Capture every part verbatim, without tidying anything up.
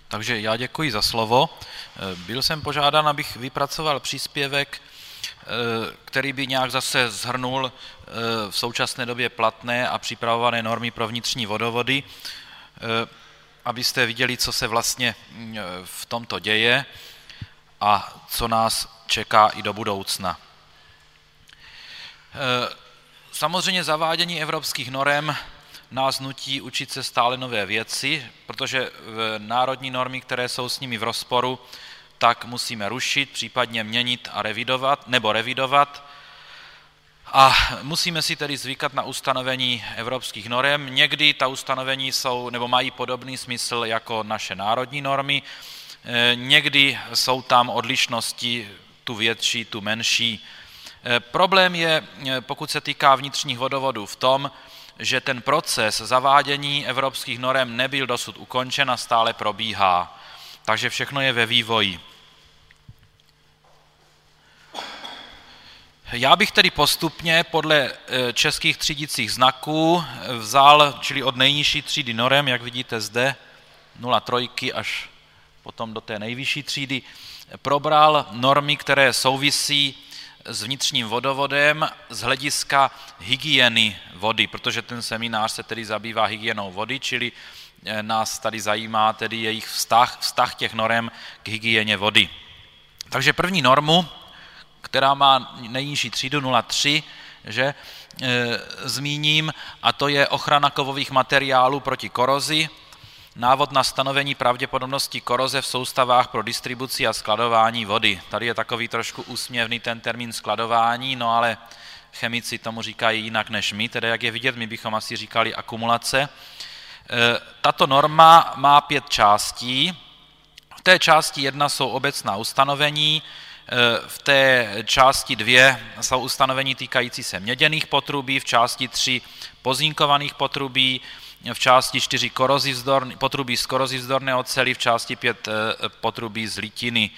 Takže já děkuji za slovo. Byl jsem požádán, abych vypracoval příspěvek, který by nějak zase shrnul v současné době platné a připravované normy pro vnitřní vodovody, abyste viděli, co se vlastně v tomto děje a co nás čeká i do budoucna. Samozřejmě zavádění evropských norem nás nutí učit se stále nové věci, protože národní normy, které jsou s nimi v rozporu, tak musíme rušit, případně měnit a revidovat, nebo revidovat. A musíme si tedy zvykat na ustanovení evropských norem. Někdy ta ustanovení jsou, nebo mají podobný smysl jako naše národní normy, někdy jsou tam odlišnosti, tu větší, tu menší. Problém je, pokud se týká vnitřních vodovodů, v tom, že ten proces zavádění evropských norem nebyl dosud ukončen a stále probíhá. Takže všechno je ve vývoji. Já bych tedy postupně podle českých třídicích znaků vzal, čili od nejnižší třídy norem, jak vidíte zde, nula tři až potom do té nejvyšší třídy, probral normy, které souvisí s vnitřním vodovodem z hlediska hygieny vody, protože ten seminář se tedy zabývá hygienou vody, čili nás tady zajímá tedy jejich vztah, vztah těch norem k hygieně vody. Takže první normu, která má nejnižší třídu nula tři, že e, zmíním, a to je ochrana kovových materiálů proti korozi, návod na stanovení pravděpodobnosti koroze v soustavách pro distribuci a skladování vody. Tady je takový trošku úsměvný ten termín skladování, no ale chemici tomu říkají jinak než my, tedy jak je vidět, my bychom asi říkali akumulace. Tato norma má pět částí. V té části jedna jsou obecná ustanovení, v té části dvě jsou ustanovení týkající se měděných potrubí, v části tři pozínkovaných potrubí, v části čtyři potrubí z korozivzdorné oceli, v části pět potrubí z litiny.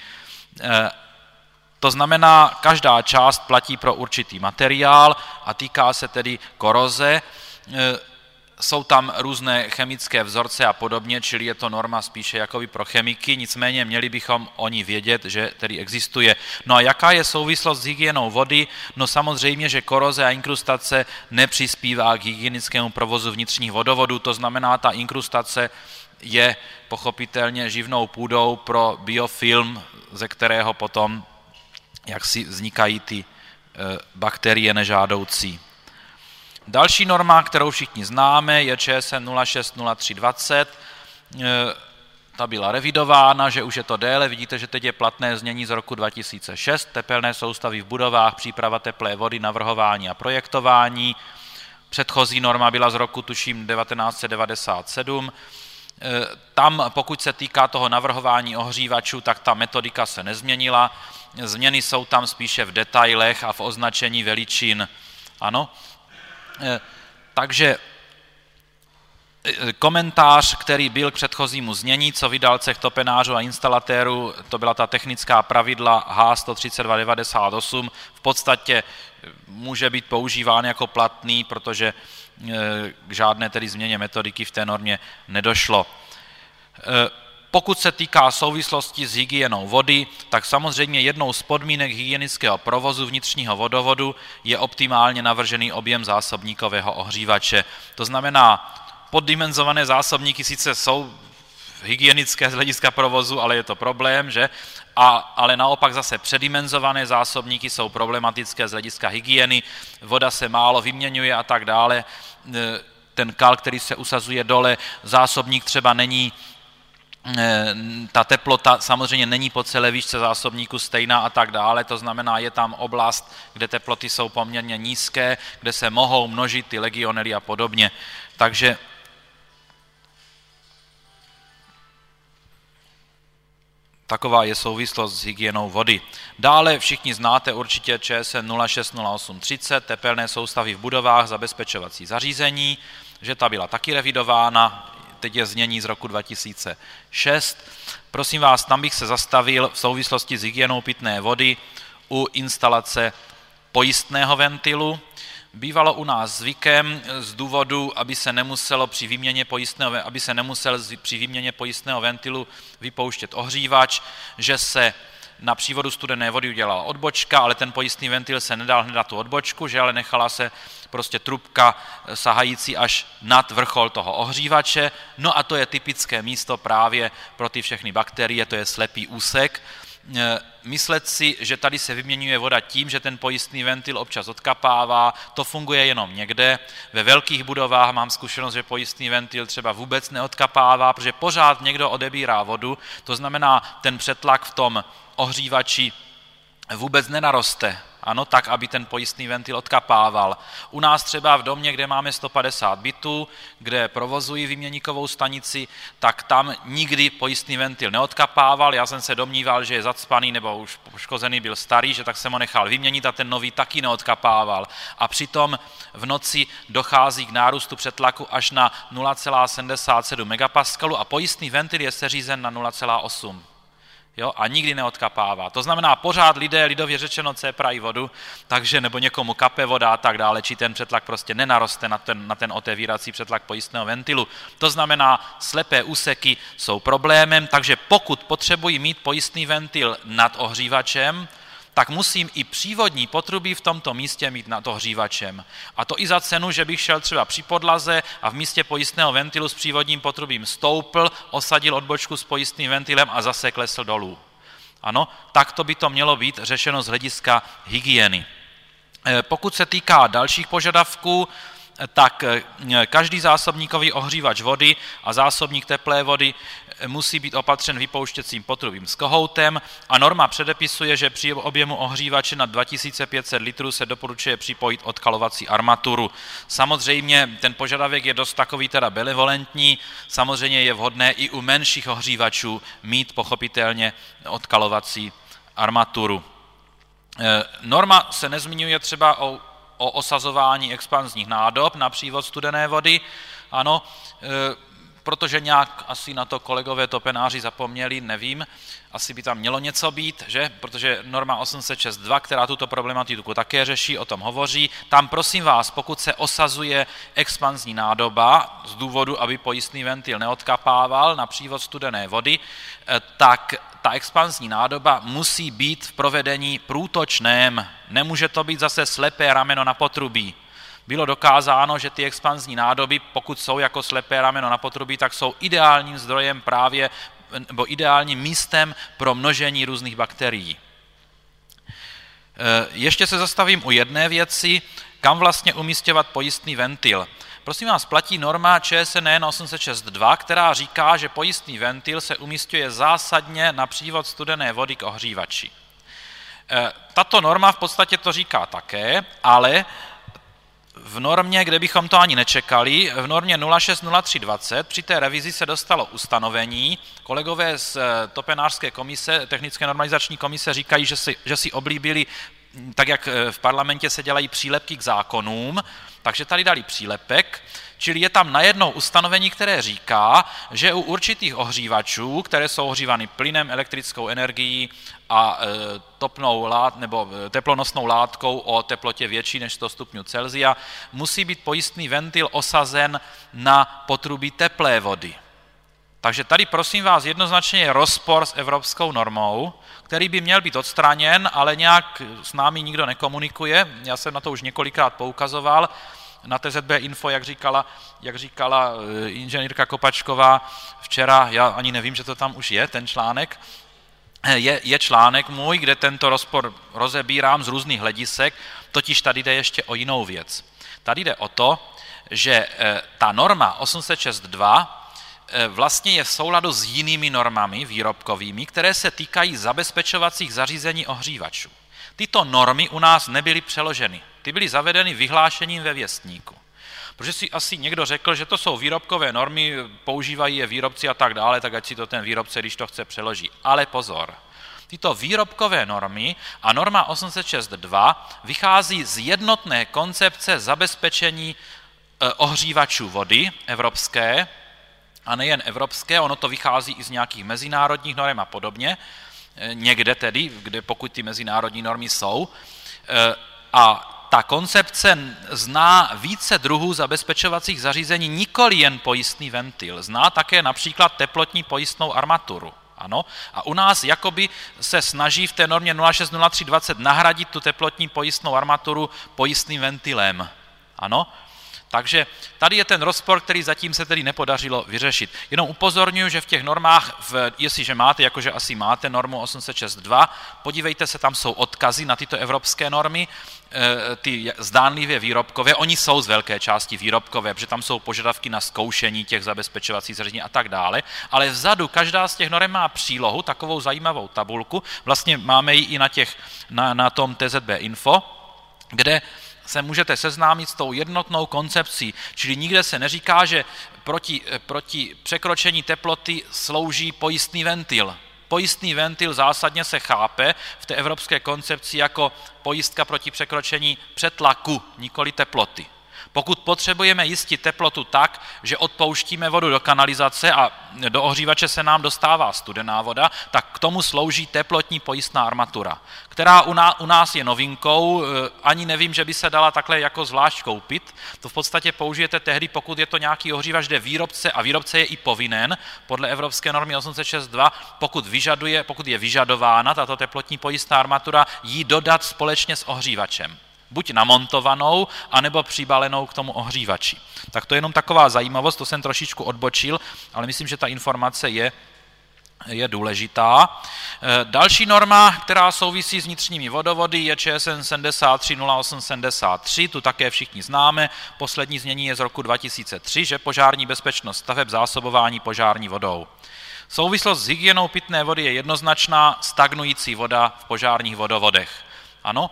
To znamená, každá část platí pro určitý materiál a týká se tedy koroze. Jsou tam různé chemické vzorce a podobně, čili je to norma spíše jakoby pro chemiky, nicméně měli bychom o ní vědět, že tedy existuje. No a jaká je souvislost s hygienou vody? No samozřejmě, že koroze a inkrustace nepřispívá k hygienickému provozu vnitřních vodovodů, to znamená, ta inkrustace je pochopitelně živnou půdou pro biofilm, ze kterého potom jaksi vznikají ty bakterie nežádoucí. Další norma, kterou všichni známe, je Č S N nula šest nula tři dvacet. Ta byla revidována, že už je to déle. Vidíte, že teď je platné znění z roku dva tisíce šest. Tepelné soustavy v budovách, příprava teplé vody, navrhování a projektování. Předchozí norma byla z roku, tuším, devatenáct set devadesát sedm. Tam, pokud se týká toho navrhování ohřívačů, tak ta metodika se nezměnila. Změny jsou tam spíše v detailech a v označení veličin. Ano. Takže komentář, který byl k předchozímu znění, co vydal cech topenářů a instalatérů, to byla ta technická pravidla H sto třicet dva devadesát osm, v podstatě může být používán jako platný, protože k žádné tedy změně metodiky v té normě nedošlo. Pokud se týká souvislosti s hygienou vody, tak samozřejmě jednou z podmínek hygienického provozu vnitřního vodovodu je optimálně navržený objem zásobníkového ohřívače. To znamená, poddimenzované zásobníky sice jsou hygienické z hlediska provozu, ale je to problém, že? A, ale naopak zase předimenzované zásobníky jsou problematické z hlediska hygieny, voda se málo vyměňuje a tak dále. Ten kal, který se usazuje dole, zásobník třeba není, ta teplota samozřejmě není po celé výšce zásobníku stejná a tak dále, to znamená, je tam oblast, kde teploty jsou poměrně nízké, kde se mohou množit ty legionely a podobně. Takže taková je souvislost s hygienou vody. Dále všichni znáte určitě Č S N nula šest nula osm třicet, tepelné soustavy v budovách, zabezpečovací zařízení, že ta byla taky revidována, teď je znění z roku dva tisíce šest. Prosím vás, tam bych se zastavil v souvislosti s hygienou pitné vody u instalace pojistného ventilu. Bývalo u nás zvykem z důvodu, aby se nemuselo při výměně pojistného, aby se nemusel při výměně pojistného ventilu vypouštět ohřívač, že se na přívodu studené vody udělala odbočka, ale ten pojistný ventil se nedal hned na tu odbočku, že ale nechala se prostě trubka sahající až nad vrchol toho ohřívače. No a to je typické místo právě pro ty všechny bakterie, to je slepý úsek. Myslet si, že tady se vyměňuje voda tím, že ten pojistný ventil občas odkapává, to funguje jenom někde. Ve velkých budovách mám zkušenost, že pojistný ventil třeba vůbec neodkapává, protože pořád někdo odebírá vodu, to znamená, ten přetlak v tom ohřívači vůbec nenaroste, ano, tak, aby ten pojistný ventil odkapával. U nás třeba v domě, kde máme sto padesát bytů, kde provozují výměníkovou stanici, tak tam nikdy pojistný ventil neodkapával. Já jsem se domníval, že je zacpaný nebo už poškozený, byl starý, že tak jsem ho nechal vyměnit a ten nový taky neodkapával. A přitom v noci dochází k nárůstu přetlaku až na nula celá sedmdesát sedm megapaskalů a pojistný ventil je seřízen na nula celá osm. Jo, a nikdy neodkapává. To znamená, pořád lidé, lidově řečeno, céprají vodu, takže nebo někomu kape voda a tak dále, či ten přetlak prostě nenaroste na ten, na ten otevírací přetlak pojistného ventilu. To znamená, slepé úseky jsou problémem, takže pokud potřebuji mít pojistný ventil nad ohřívačem, tak musím i přívodní potrubí v tomto místě mít nad ohřívačem. A to i za cenu, že bych šel třeba při podlaze a v místě pojistného ventilu s přívodním potrubím stoupl, osadil odbočku s pojistným ventilem a zase klesl dolů. Ano, tak to by to mělo být řešeno z hlediska hygieny. Pokud se týká dalších požadavků, tak každý zásobníkový ohřívač vody a zásobník teplé vody musí být opatřen vypouštěcím potrubím s kohoutem a norma předepisuje, že při objemu ohřívače na dva tisíce pět set litrů se doporučuje připojit odkalovací armaturu. Samozřejmě ten požadavek je dost takový teda benevolentní, samozřejmě je vhodné i u menších ohřívačů mít pochopitelně odkalovací armaturu. Norma se nezmiňuje třeba o o osazování expanzních nádob na přívod studené vody, ano, e, protože nějak asi na to kolegové topenáři zapomněli, nevím, asi by tam mělo něco být, že? Protože norma osm set šest dva, která tuto problematiku také řeší, o tom hovoří. Tam prosím vás, pokud se osazuje expanzní nádoba z důvodu, aby pojistný ventil neodkapával na přívod studené vody, tak ta expanzní nádoba musí být v provedení průtočném. Nemůže to být zase slepé rameno na potrubí. Bylo dokázáno, že ty expanzní nádoby, pokud jsou jako slepé rameno na potrubí, tak jsou ideálním zdrojem právě, nebo ideálním místem pro množení různých bakterií. Ještě se zastavím u jedné věci, kam vlastně umísťovat pojistný ventil. Prosím vás, platí norma Č S N N osm set šest dva, která říká, že pojistný ventil se umísťuje zásadně na přívod studené vody k ohřívači. Tato norma v podstatě to říká také, ale v normě, kde bychom to ani nečekali, v normě nula šest nula tři dvacet při té revizi se dostalo ustanovení. Kolegové z topenářské komise, technické normalizační komise říkají, že si, že si oblíbili, tak jak v parlamentě se dělají přílepky k zákonům, takže tady dali přílepek, čili je tam najednou ustanovení, které říká, že u určitých ohřívačů, které jsou ohřívány plynem, elektrickou energií a e, topnou lát, nebo teplonosnou látkou o teplotě větší než sto stupňů Celsia, musí být pojistný ventil osazen na potrubí teplé vody. Takže tady prosím vás jednoznačně je rozpor s evropskou normou, který by měl být odstraněn, ale nějak s námi nikdo nekomunikuje. Já jsem na to už několikrát poukazoval. Na T Z B Info, jak říkala, jak říkala inženýrka Kopačková včera, já ani nevím, že to tam už je, ten článek, je, je článek můj, kde tento rozpor rozebírám z různých hledisek, totiž tady jde ještě o jinou věc. Tady jde o to, že ta norma osm set šest dva vlastně je v souladu s jinými normami výrobkovými, které se týkají zabezpečovacích zařízení ohřívačů. Tyto normy u nás nebyly přeloženy. Ty byly zavedeny vyhlášením ve věstníku. Protože si asi někdo řekl, že to jsou výrobkové normy, používají je výrobci a tak dále, tak ať si to ten výrobce, když to chce, přeloží. Ale pozor, tyto výrobkové normy a norma osm set šest dva vychází z jednotné koncepce zabezpečení ohřívačů vody evropské, a nejen evropské, ono to vychází i z nějakých mezinárodních norm a podobně, někde tedy, kde pokud ty mezinárodní normy jsou. A ta koncepce zná více druhů zabezpečovacích zařízení, nikoli jen pojistný ventil. Zná také například teplotní pojistnou armaturu. Ano? A u nás jakoby se snaží v té normě nula šest nula tři dvacet nahradit tu teplotní pojistnou armaturu pojistným ventilem. Ano? Takže tady je ten rozpor, který zatím se tedy nepodařilo vyřešit. Jenom upozorňuji, že v těch normách, v, jestliže máte, jakože asi máte normu osm set šest dva, podívejte se, tam jsou odkazy na tyto evropské normy, ty zdánlivě výrobkové, oni jsou z velké části výrobkové, protože tam jsou požadavky na zkoušení těch zabezpečovacích zařízení a tak dále, ale vzadu každá z těch norm má přílohu, takovou zajímavou tabulku, vlastně máme ji i na, těch, na, na tom T Z B Info, kde se můžete seznámit s tou jednotnou koncepcí, čili nikde se neříká, že proti, proti překročení teploty slouží pojistný ventil. Pojistný ventil zásadně se chápe v té evropské koncepci jako pojistka proti překročení přetlaku, nikoli teploty. Pokud potřebujeme jistit teplotu tak, že odpouštíme vodu do kanalizace a do ohřívače se nám dostává studená voda, tak k tomu slouží teplotní pojistná armatura, která u nás je novinkou, ani nevím, že by se dala takhle jako zvlášť koupit. To v podstatě použijete tehdy, pokud je to nějaký ohřívač, kde výrobce, a výrobce je i povinen, podle evropské normy osm set šest dva, pokud, vyžaduje, pokud je vyžadována tato teplotní pojistná armatura, jí dodat společně s ohřívačem. Buď namontovanou, anebo přibalenou k tomu ohřívači. Tak to je jenom taková zajímavost, to jsem trošičku odbočil, ale myslím, že ta informace je, je důležitá. Další norma, která souvisí s vnitřními vodovody, je Č S N sedmdesát tři nula osm sedmdesát tři, tu také všichni známe. Poslední znění je z roku dva tisíce tři, že požární bezpečnost staveb, zásobování požární vodou. Souvislost s hygienou pitné vody je jednoznačná, stagnující voda v požárních vodovodech. Ano,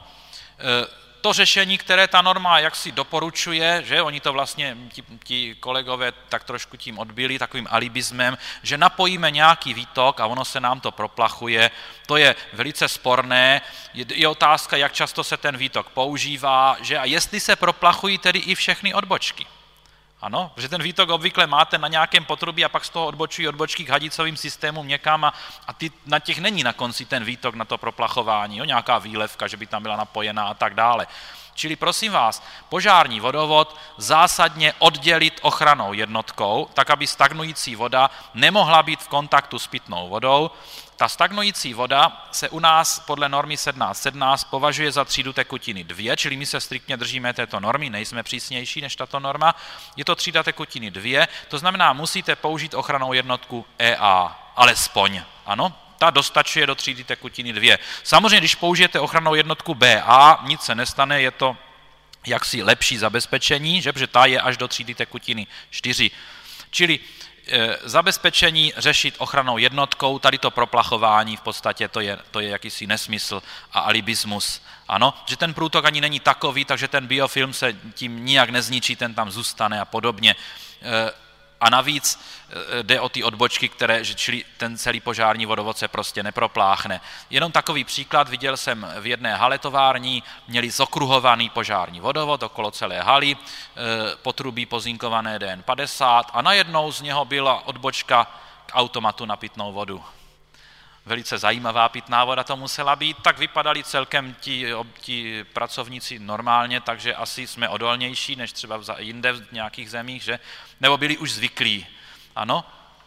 to řešení, které ta norma jaksi doporučuje, že oni to vlastně, ti, ti kolegové tak trošku tím odbyli, takovým alibismem, že napojíme nějaký výtok a ono se nám to proplachuje, to je velice sporné, je, je otázka, jak často se ten výtok používá, že a jestli se proplachují tedy i všechny odbočky. Ano, protože ten výtok obvykle máte na nějakém potrubí a pak z toho odbočují odbočky k hadicovým systémům někam a, a ty, na těch není na konci ten výtok na to proplachování, jo, nějaká výlevka, že by tam byla napojená a tak dále. Čili prosím vás, požární vodovod zásadně oddělit ochrannou jednotkou, tak aby stagnující voda nemohla být v kontaktu s pitnou vodou. Ta stagnující voda se u nás podle normy sedmnáct sedmnáct považuje za třídu tekutiny dvě, čili my se striktně držíme této normy, nejsme přísnější než tato norma. Je to třída tekutiny dvě, to znamená, musíte použít ochrannou jednotku E A, alespoň, ano? Ta dostačuje do třídy tekutiny dvě. Samozřejmě, když použijete ochrannou jednotku B A, nic se nestane, je to jaksi lepší zabezpečení, že? Protože ta je až do třídy tekutiny čtyři. Čili e, zabezpečení řešit ochrannou jednotkou, tady to proplachování v podstatě to je, to je jakýsi nesmysl a alibismus. Ano, že ten průtok ani není takový, takže ten biofilm se tím nijak nezničí, ten tam zůstane a podobně. E, A navíc jde o ty odbočky, které, čili ten celý požární vodovod se prostě nepropláchne. Jenom takový příklad, viděl jsem v jedné haletovární, měli zokruhovaný požární vodovod okolo celé haly, potrubí pozinkované D N padesát a najednou z něho byla odbočka k automatu na pitnou vodu. Velice zajímavá pitná voda to musela být, tak vypadali celkem ti, ti pracovníci normálně, takže asi jsme odolnější než třeba jinde v nějakých zemích, že? Nebo byli už zvyklí. Ano?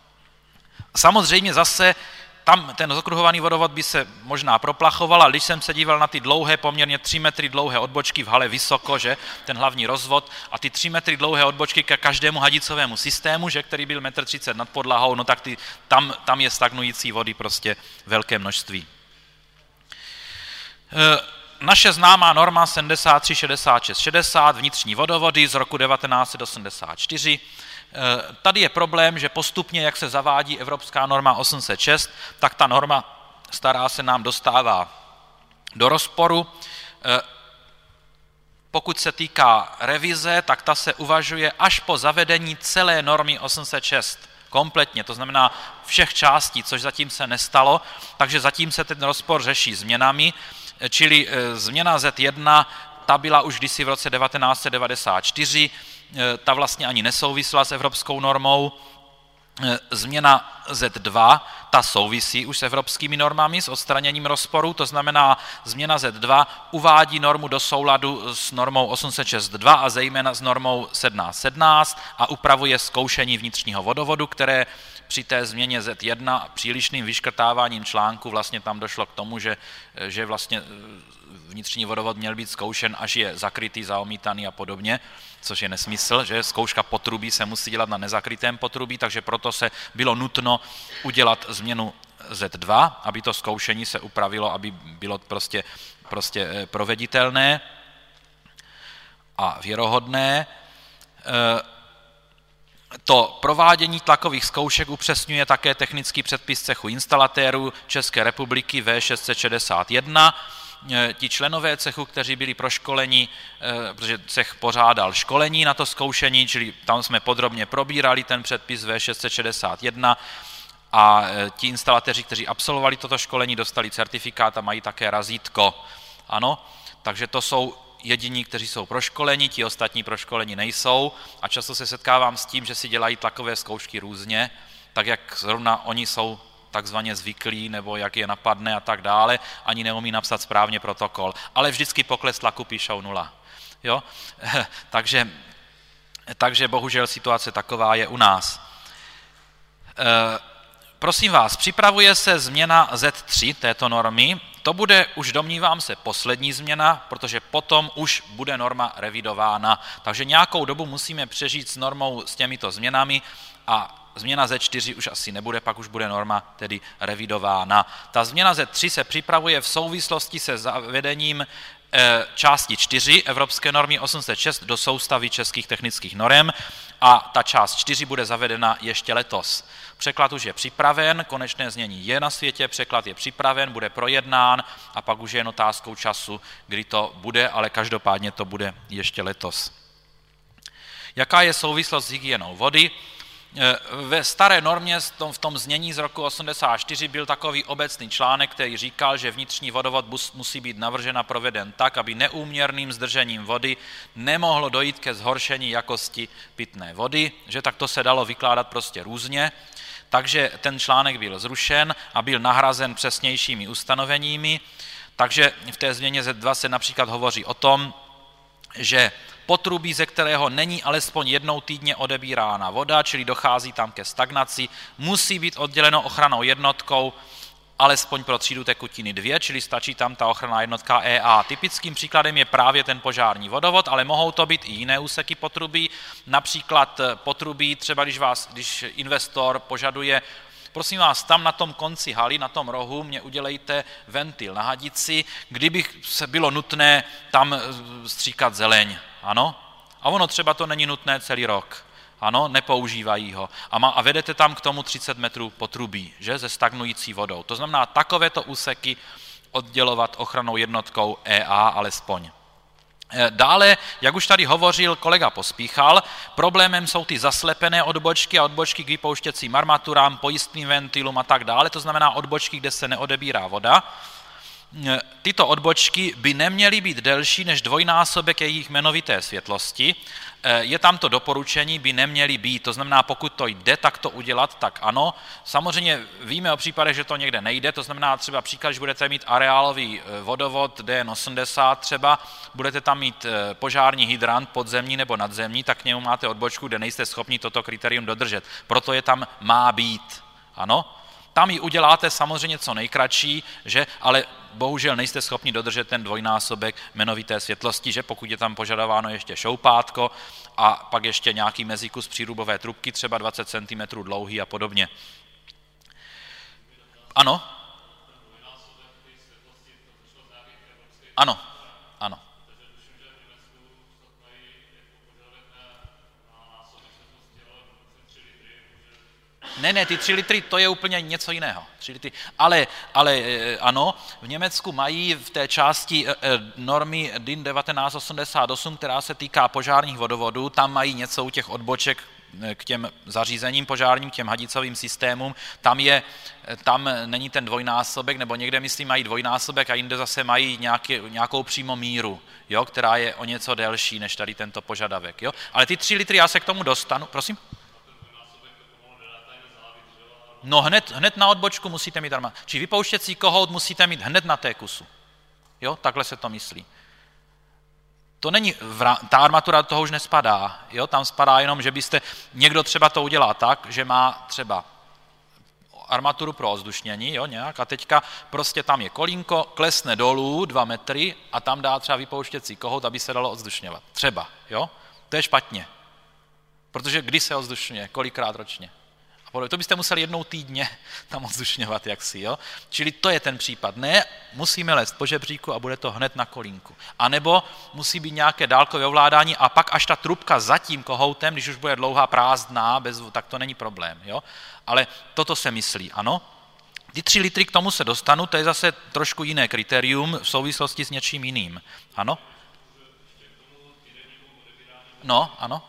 Samozřejmě zase tam ten zakruhovaný vodovod by se možná proplachoval, a když jsem se díval na ty dlouhé, poměrně tři metry dlouhé odbočky v hale vysoko, že? Ten hlavní rozvod, a ty tři metry dlouhé odbočky ke každému hadicovému systému, že? Který byl metr třicet nad podlahou, no tak ty, tam, tam je stagnující vody prostě velké množství. E, naše známá norma sedmdesát tři šedesát šest šedesát, vnitřní vodovody z roku devatenáct set osmdesát čtyři. Tady je problém, že postupně, jak se zavádí evropská norma osm set šest, tak ta norma stará se nám dostává do rozporu. Pokud se týká revize, tak ta se uvažuje až po zavedení celé normy osm set šest kompletně, to znamená všech částí, což zatím se nestalo, takže zatím se ten rozpor řeší změnami, čili změna Z jedna, ta byla už kdysi v roce devatenáct set devadesát čtyři, ta vlastně ani nesouvisela s evropskou normou, Změna Z dva, ta souvisí už s evropskými normami, s odstraněním rozporů, to znamená změna Z dva uvádí normu do souladu s normou osm set šest dva a zejména s normou sedmnáct sedmnáct a upravuje zkoušení vnitřního vodovodu, které při té změně Z jedna přílišným vyškrtáváním článku vlastně tam došlo k tomu, že, že vlastně vnitřní vodovod měl být zkoušen, až je zakrytý, zaomítaný a podobně, což je nesmysl, že zkouška potrubí se musí dělat na nezakrytém potrubí, takže proto se bylo nutno udělat změnu Z dva, aby to zkoušení se upravilo, aby bylo prostě, prostě proveditelné a věrohodné. To provádění tlakových zkoušek upřesňuje také technický předpis cechu instalatérů České republiky V šest set šedesát jedna. Ti členové cechu, kteří byli proškoleni, protože cech pořádal školení na to zkoušení, čili tam jsme podrobně probírali ten předpis V šest set šedesát jedna a ti instalatéři, kteří absolvovali toto školení, dostali certifikát a mají také razítko. Ano, takže to jsou jediní, kteří jsou proškoleni, ti ostatní proškoleni nejsou a často se setkávám s tím, že si dělají tlakové zkoušky různě, tak jak zrovna oni jsou takzvaně zvyklí, nebo jak je napadne a tak dále, ani neumí napsat správně protokol. Ale vždycky pokles tlaku píšou nula. Jo? takže, takže bohužel situace taková je u nás. E, prosím vás, připravuje se změna Z tři této normy. To bude už, domnívám se, poslední změna, protože potom už bude norma revidována. Takže nějakou dobu musíme přežít s normou s těmito změnami a změna Z čtyři už asi nebude, pak už bude norma tedy revidována. Ta změna Z tři se připravuje v souvislosti se zavedením e, části čtyři Evropské normy osm set šest do soustavy českých technických norem a ta část čtyři bude zavedena ještě letos. Překlad už je připraven, konečné znění je na světě, překlad je připraven, bude projednán a pak už je jen otázkou času, kdy to bude, ale každopádně to bude ještě letos. Jaká je souvislost s hygienou vody? Ve staré normě v tom znění z roku osmdesát čtyři byl takový obecný článek, který říkal, že vnitřní vodovod musí být navržen a proveden tak, aby neúměrným zdržením vody nemohlo dojít ke zhoršení jakosti pitné vody, že tak to se dalo vykládat prostě různě. Takže ten článek byl zrušen a byl nahrazen přesnějšími ustanoveními. Takže v té změně Z dva se například hovoří o tom, že potrubí, ze kterého není alespoň jednou týdně odebírána voda, čili dochází tam ke stagnaci, musí být odděleno ochrannou jednotkou alespoň pro třídu tekutiny dvě, čili stačí tam ta ochranná jednotka E A. Typickým příkladem je právě ten požární vodovod, ale mohou to být i jiné úseky potrubí, například potrubí, třeba když vás, když investor požaduje, prosím vás, tam na tom konci haly, na tom rohu, mě udělejte ventil na hadici, kdyby se bylo nutné tam stříkat zeleň, ano? A ono třeba to není nutné celý rok, ano, nepoužívají ho. A, má, a vedete tam k tomu třicet metrů potrubí, že, se stagnující vodou. To znamená, takovéto úseky oddělovat ochrannou jednotkou E A alespoň. Dále, jak už tady hovořil kolega Pospíchal, problémem jsou ty zaslepené odbočky a odbočky k vypouštěcím armaturám, pojistným ventilům a tak dále, to znamená odbočky, kde se neodebírá voda. Tyto odbočky by neměly být delší než dvojnásobek jejich jmenovité světlosti. Je tam to doporučení, by neměly být, to znamená, pokud to jde, tak to udělat, tak ano. Samozřejmě víme o případech, že to někde nejde, to znamená třeba příklad, když budete mít areálový vodovod D N osmdesát třeba, budete tam mít požární hydrant podzemní nebo nadzemní, tak k němu máte odbočku, kde nejste schopni toto kritérium dodržet. Proto je tam má být, ano. Tam ji uděláte samozřejmě co nejkratší, že, ale bohužel nejste schopni dodržet ten dvojnásobek jmenovité světlosti, že pokud je tam požadováno ještě šoupátko a pak ještě nějaký mezikus přírubové trubky, třeba dvacet centimetrů dlouhý a podobně. Ano? Ano, ano. Ne, ne, ty tři litry, to je úplně něco jiného. tři litry. Ale, ale ano, v Německu mají v té části normy D I N devatenáct osmdesát osm, která se týká požárních vodovodů, tam mají něco u těch odboček k těm zařízením požárním, k těm hadicovým systémům, tam, je, tam není ten dvojnásobek, nebo někde, myslím, mají dvojnásobek a jinde zase mají nějaký, nějakou přímo míru, jo, která je o něco delší než tady tento požadavek. Jo. Ale ty tři litry, já se k tomu dostanu, prosím? No hned, hned na odbočku musíte mít armaturu. Či vypouštěcí kohout musíte mít hned na té kusu. Jo, takhle se to myslí. To není, ta armatura do toho už nespadá, jo, tam spadá jenom, že byste, někdo třeba to udělá tak, že má třeba armaturu pro ovzdušnění, jo, nějak, a teďka prostě tam je kolínko, klesne dolů dva metry a tam dá třeba vypouštěcí kohout, aby se dalo ovzdušňovat. Třeba, jo, to je špatně. Protože kdy se ovzdušňuje, kolikrát ročně. To byste museli jednou týdně tam ovzdušňovat jaksi, jo? Čili to je ten případ. Ne, musíme lézt po žebříku a bude to hned na kolínku. A nebo musí být nějaké dálkové ovládání a pak až ta trubka za tím kohoutem, když už bude dlouhá prázdná, bez, tak to není problém, jo? Ale toto se myslí, ano? Ty tři litry k tomu se dostanu, to je zase trošku jiné kritérium v souvislosti s něčím jiným, ano? No, ano.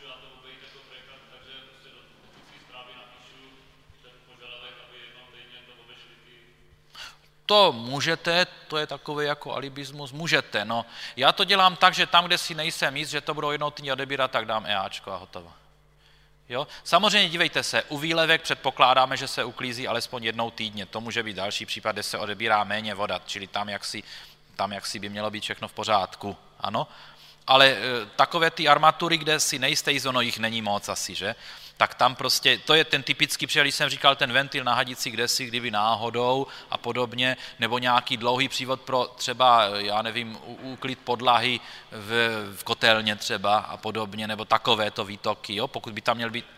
To můžete, to je takový jako alibismus, můžete, no. Já to dělám tak, že tam, kde si nejsem jist, že to budou jednou týdně odebírat, tak dám EAčko a hotovo. Jo? Samozřejmě dívejte se, u výlevek předpokládáme, že se uklízí alespoň jednou týdně, to může být další případ, kde se odebírá méně voda, čili tam jaksi, tam jaksi by mělo být všechno v pořádku, ano. Ale e, takové ty armatury, kde si nejste jist, ono jich není moc asi, že? Tak tam prostě, to je ten typický příklad, když jsem říkal ten ventil na hadici, kde si, kdyby náhodou a podobně, nebo nějaký dlouhý přívod pro třeba, já nevím, úklid podlahy v, v kotelně třeba a podobně, nebo takovéto výtoky, jo? Pokud by tam měl být.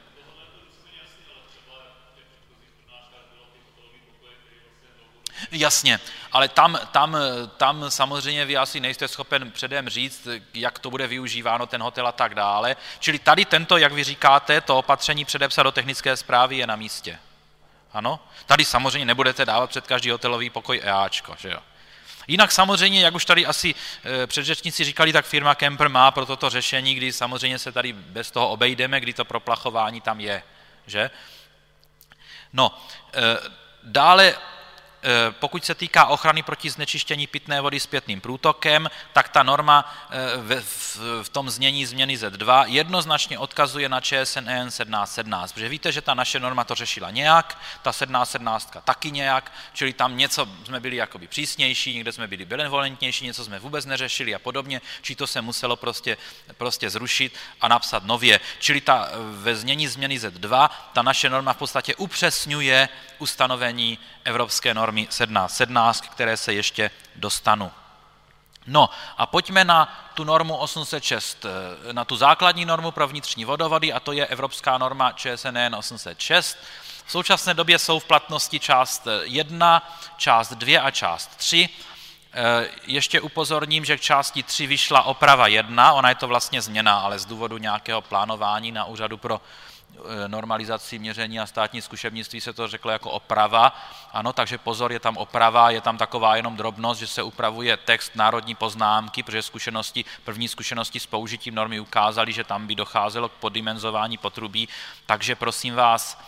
Jasně, ale tam, tam, tam samozřejmě vy asi nejste schopen předem říct, jak to bude využíváno, ten hotel a tak dále. Čili tady tento, jak vy říkáte, to opatření předepsat do technické správy je na místě. Ano? Tady samozřejmě nebudete dávat před každý hotelový pokoj EAčko, že jo? Jinak samozřejmě, jak už tady asi předřečníci říkali, tak firma Kemper má pro toto řešení, kdy samozřejmě se tady bez toho obejdeme, kdy to proplachování tam je, že? No, dále pokud se týká ochrany proti znečištění pitné vody zpětným průtokem, tak ta norma v tom znění změny Z dva jednoznačně odkazuje na Č S N E N sedmnáct sedmnáct, protože víte, že ta naše norma to řešila nějak, ta sedmnáct sedmnáct taky nějak, čili tam něco jsme byli jakoby přísnější, někde jsme byli benevolentnější, něco jsme vůbec neřešili a podobně, či to se muselo prostě, prostě zrušit a napsat nově. Čili ta ve znění změny Z dva, ta naše norma v podstatě upřesňuje ustanovení evropské normy sedmnáct sedmnáct, které se ještě dostanu. No a pojďme na tu normu osm set šest, na tu základní normu pro vnitřní vodovody, a to je evropská norma Č S N E N osm set šest. V současné době jsou v platnosti část jedna, část dvě a část tři. Ještě upozorním, že k části tři vyšla oprava jedna, ona je to vlastně změna, ale z důvodu nějakého plánování na úřadu pro normalizaci měření a státní zkušebnictví se to řeklo jako oprava. Ano, takže pozor, je tam oprava, je tam taková jenom drobnost, že se upravuje text národní poznámky, protože zkušenosti, první zkušenosti s použitím normy ukázaly, že tam by docházelo k poddimenzování potrubí, takže prosím vás,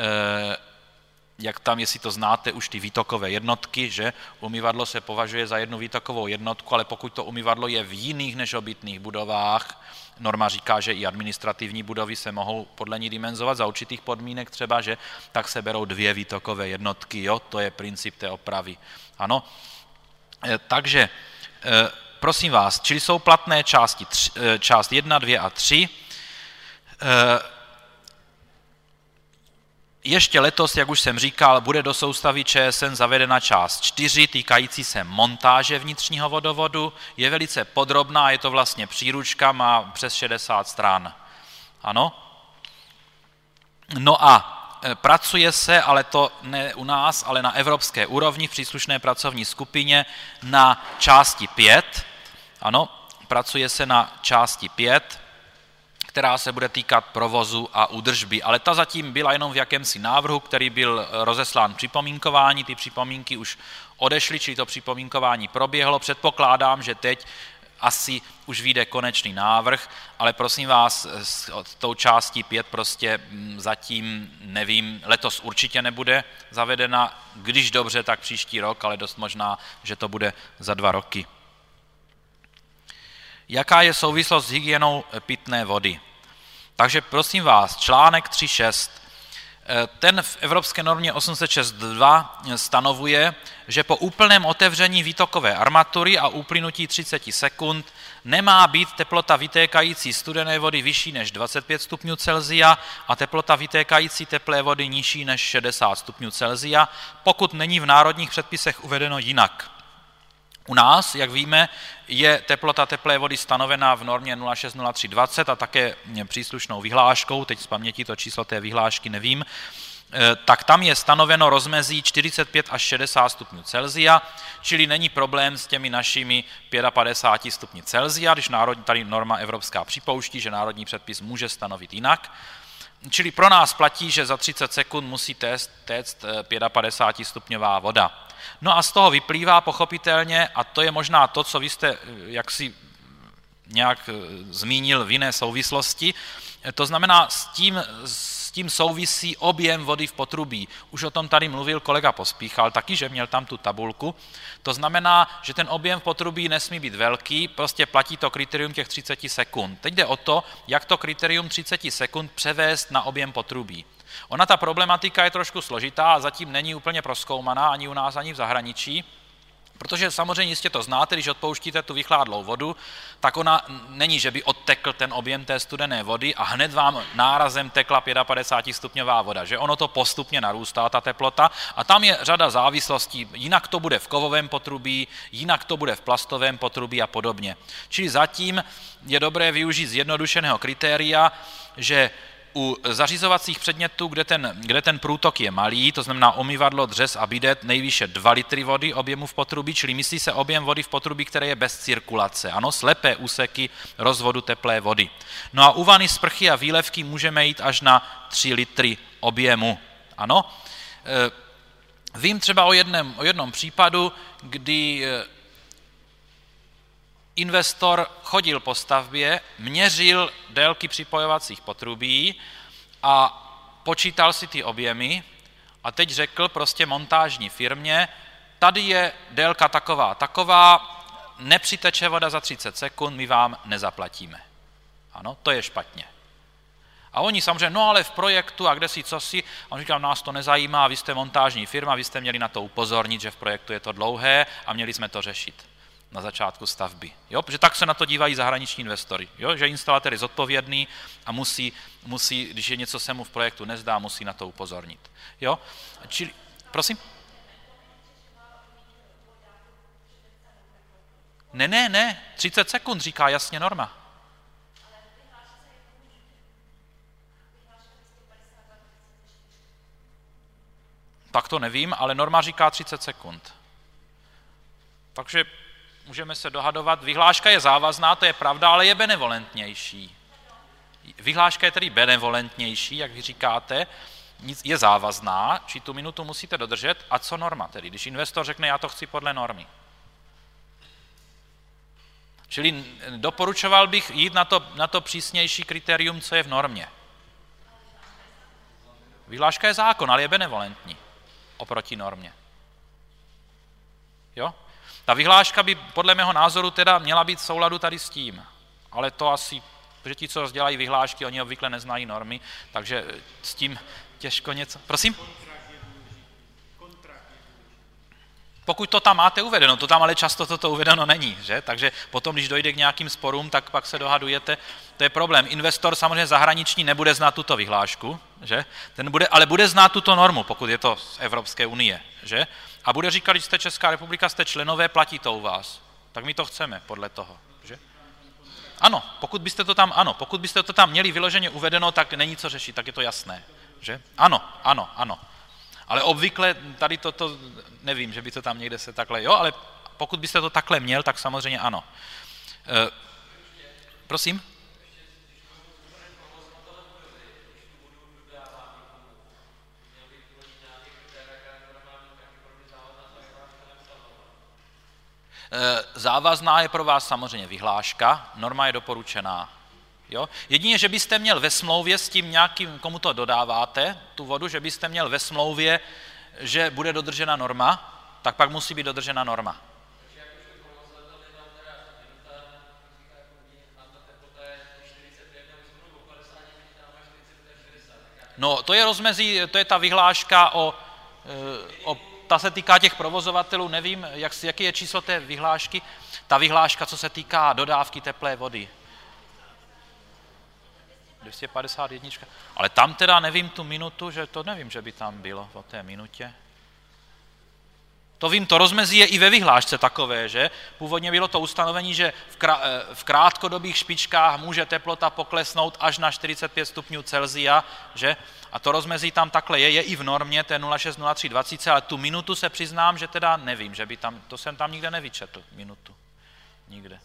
jak tam, jestli to znáte, už ty výtokové jednotky, že umyvadlo se považuje za jednu výtokovou jednotku, ale pokud to umyvadlo je v jiných než obytných budovách, norma říká, že i administrativní budovy se mohou podle ní dimenzovat za určitých podmínek třeba, že tak se berou dvě výtokové jednotky, jo, to je princip té opravy. Ano, e, takže e, prosím vás, čili jsou platné části tři, e, část jedna, dvě a tři. E, Ještě letos, jak už jsem říkal, bude do soustavy Č S N zavedena část čtyři, týkající se montáže vnitřního vodovodu. Je velice podrobná, je to vlastně příručka, má přes šedesát stran. Ano? No a pracuje se, ale to ne u nás, ale na evropské úrovni v příslušné pracovní skupině na části pět. Ano, pracuje se na části pět, která se bude týkat provozu a údržby. Ale ta zatím byla jenom v jakémsi návrhu, který byl rozeslán připomínkování. Ty připomínky už odešly, čili to připomínkování proběhlo. Předpokládám, že teď asi už vyjde konečný návrh, ale prosím vás, s tou částí pět prostě zatím nevím, letos určitě nebude zavedena, když dobře, tak příští rok, ale dost možná, že to bude za dva roky. Jaká je souvislost s hygienou pitné vody? Takže prosím vás, článek tři šest. Ten v evropské normě osm set šest dva stanovuje, že po úplném otevření výtokové armatury a uplynutí třicet sekund nemá být teplota vytékající studené vody vyšší než dvacet pět stupňů Celsia a teplota vytékající teplé vody nižší než šedesát stupňů Celsia, pokud není v národních předpisech uvedeno jinak. U nás, jak víme, je teplota teplé vody stanovená v normě nula šest nula tři dvacet a také příslušnou vyhláškou, teď z paměti to číslo té vyhlášky nevím, tak tam je stanoveno rozmezí čtyřicet pět až šedesát stupňů Celsia, čili není problém s těmi našimi padesáti pěti stupni Celsia, když národní, tady norma evropská připouští, že národní předpis může stanovit jinak. Čili pro nás platí, že za třicet sekund musí téct, téct padesáti-stupňová voda. No a z toho vyplývá pochopitelně, a to je možná to, co vy jste jaksi nějak zmínil v jiné souvislosti, to znamená, s tím, s tím souvisí objem vody v potrubí. Už o tom tady mluvil kolega Pospíchal taky, že měl tam tu tabulku. To znamená, že ten objem v potrubí nesmí být velký, prostě platí to kritérium těch třicet sekund. Teď jde o to, jak to kritérium třicet sekund převést na objem potrubí. Ona ta problematika je trošku složitá a zatím není úplně prozkoumaná ani u nás, ani v zahraničí, protože samozřejmě jistě to znáte, když odpouštíte tu vychládlou vodu, tak ona není, že by odtekl ten objem té studené vody a hned vám nárazem tekla padesáti-stupňová voda, že ono to postupně narůstá, ta teplota, a tam je řada závislostí, jinak to bude v kovovém potrubí, jinak to bude v plastovém potrubí a podobně. Čili zatím je dobré využít zjednodušeného kritéria, že u zařizovacích předmětů, kde ten, kde ten průtok je malý, to znamená umyvadlo, dřez a bidet, nejvýše dva litry vody objemu v potrubí, čili myslí se objem vody v potrubí, které je bez cirkulace. Ano, slepé úseky rozvodu teplé vody. No a u vany, sprchy a výlevky můžeme jít až na tři litry objemu. Ano. E, vím třeba o jednom, o jednom případu, kdy investor chodil po stavbě, měřil délky připojovacích potrubí a počítal si ty objemy a teď řekl prostě montážní firmě, tady je délka taková, taková, nepřiteče voda za třicet sekund, my vám nezaplatíme. Ano, to je špatně. A oni samozřejmě, no ale v projektu a kde si co si, a on říkal, nás to nezajímá, vy jste montážní firma, vy jste měli na to upozornit, že v projektu je to dlouhé a měli jsme to řešit na začátku stavby. Jo? Protože tak se na to dívají zahraniční investory. Jo? Že instalatér je zodpovědný a musí, musí, když je něco se mu v projektu nezdá, musí na to upozornit. Jo? Čili, prosím? Ne, ne, ne, třicet sekund říká jasně norma. Tak to nevím, ale norma říká třicet sekund. Takže můžeme se dohadovat, vyhláška je závazná, to je pravda, ale je benevolentnější. Vyhláška je tedy benevolentnější, jak vy říkáte, je závazná, či tu minutu musíte dodržet, a co norma tedy, když investor řekne, já to chci podle normy. Čili doporučoval bych jít na to, na to přísnější kritérium, co je v normě. Vyhláška je zákon, ale je benevolentní oproti normě. Jo? Ta vyhláška by podle mého názoru teda měla být v souladu tady s tím, ale to asi, protože ti, co dělají vyhlášky, oni obvykle neznají normy, takže s tím těžko něco... Prosím? Pokud to tam máte uvedeno, to tam ale často toto uvedeno není, že? Takže potom, když dojde k nějakým sporům, tak pak se dohadujete, to je problém. Investor samozřejmě zahraniční nebude znát tuto vyhlášku, že? Ten bude, ale bude znát tuto normu, pokud je to z Evropské unie, že? A bude říkat, když jste Česká republika, jste členové, platí to u vás. Tak my to chceme podle toho, že? Ano, pokud byste to tam, ano, pokud byste to tam měli vyloženě uvedeno, tak není co řešit, tak je to jasné, že? Ano, ano, ano. Ale obvykle tady toto, nevím, že by to tam někde se takhle, jo, ale pokud byste to takhle měl, tak samozřejmě ano. E, prosím? E, závazná je pro vás samozřejmě vyhláška, norma je doporučená. Jo? Jedině, že byste měl ve smlouvě s tím nějakým, komu to dodáváte, tu vodu, že byste měl ve smlouvě, že bude dodržena norma, tak pak musí být dodržena norma. No, to je rozmezí, to je ta vyhláška o, o ta se týká těch provozovatelů, nevím, jak, jaký je číslo té vyhlášky, ta vyhláška, co se týká dodávky teplé vody. dvě stě padesát jedna. Ale tam teda nevím tu minutu, že to nevím, že by tam bylo o té minutě. To vím, to rozmezí je i ve vyhlášce takové, že? Původně bylo to ustanovení, že v krátkodobých špičkách může teplota poklesnout až na čtyřicet pět stupňů Celsia, že? A to rozmezí tam takhle je, je i v normě, to je nula šest nula tři dvacet, ale tu minutu se přiznám, že teda nevím, že by tam, to jsem tam nikde nevyčetl, minutu. Nikde.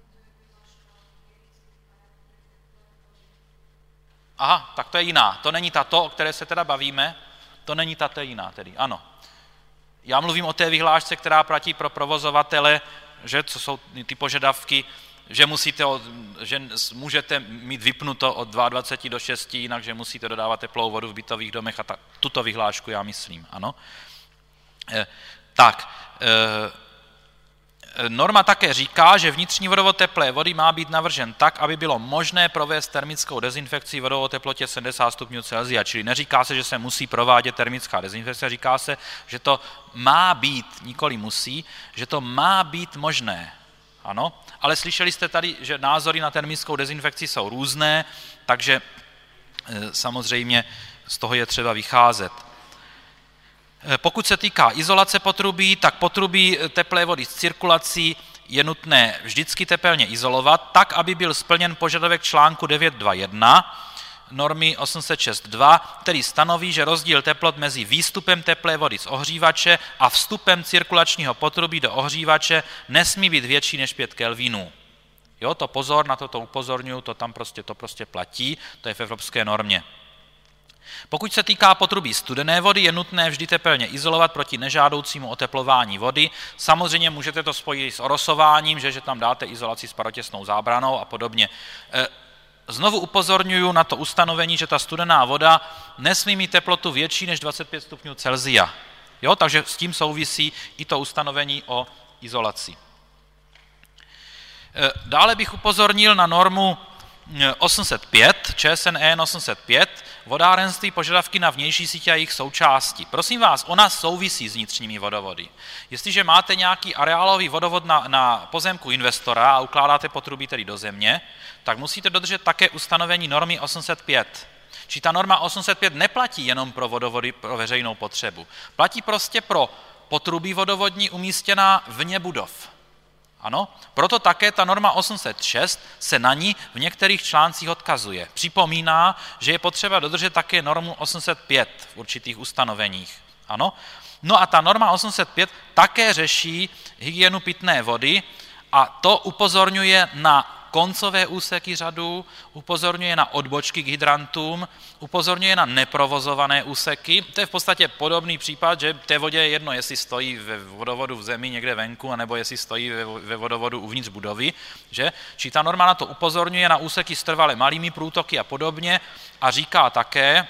Aha, tak to je jiná. To není tato, o které se teda bavíme, to není tato jiná tedy, ano. Já mluvím o té vyhlášce, která platí pro provozovatele, že co jsou ty požadavky, že, musíte, že můžete mít vypnuto od dvacet dva do šesti, jinak že musíte dodávat teplou vodu v bytových domech a ta, tuto vyhlášku já myslím, ano. E, tak, e, norma také říká, že vnitřní vodovod teplé vody má být navržen tak, aby bylo možné provést termickou dezinfekci vodou o teplotě sedmdesát stupňů Celsia, čili neříká se, že se musí provádět termická dezinfekce, říká se, že to má být, nikoli musí, že to má být možné. Ano, ale slyšeli jste tady, že názory na termickou dezinfekci jsou různé, takže samozřejmě z toho je třeba vycházet. Pokud se týká izolace potrubí, tak potrubí teplé vody s cirkulací je nutné vždycky tepelně izolovat, tak, aby byl splněn požadavek článku devět dvacet jedna normy osm set šest dva, který stanoví, že rozdíl teplot mezi výstupem teplé vody z ohřívače a vstupem cirkulačního potrubí do ohřívače nesmí být větší než pět kelvinů. Jo, to pozor, na to to upozorňuji, to tam prostě, to prostě platí, to je v evropské normě. Pokud se týká potrubí studené vody, je nutné vždy tepelně izolovat proti nežádoucímu oteplování vody. Samozřejmě můžete to spojit s orosováním, že, že tam dáte izolaci s parotěsnou zábranou a podobně. Znovu upozorňuji na to ustanovení, že ta studená voda nesmí mít teplotu větší než dvacet pět stupňů Celsia. Jo, takže s tím souvisí i to ustanovení o izolaci. Dále bych upozornil na normu osm set pět, Č S N E N osm set pět, vodárenství, požadavky na vnější sítě a jejich součásti. Prosím vás, ona souvisí s vnitřními vodovody. Jestliže máte nějaký areálový vodovod na, na pozemku investora a ukládáte potrubí tedy do země, tak musíte dodržet také ustanovení normy osm set pět. Či ta norma osm set pět neplatí jenom pro vodovody pro veřejnou potřebu. Platí prostě pro potrubí vodovodní umístěná vně budov. Ano, proto také ta norma osm set šest se na ní v některých článcích odkazuje. Připomíná, že je potřeba dodržet také normu osm set pět v určitých ustanoveních. Ano, no a ta norma osm set pět také řeší hygienu pitné vody a to upozorňuje na koncové úseky řadu, upozorňuje na odbočky k hydrantům, upozorňuje na neprovozované úseky. To je v podstatě podobný případ, že té vodě je jedno, jestli stojí ve vodovodu v zemi někde venku, anebo jestli stojí ve vodovodu uvnitř budovy. Že? Či ta norma na to upozorňuje na úseky s trvale malými průtoky a podobně a říká také,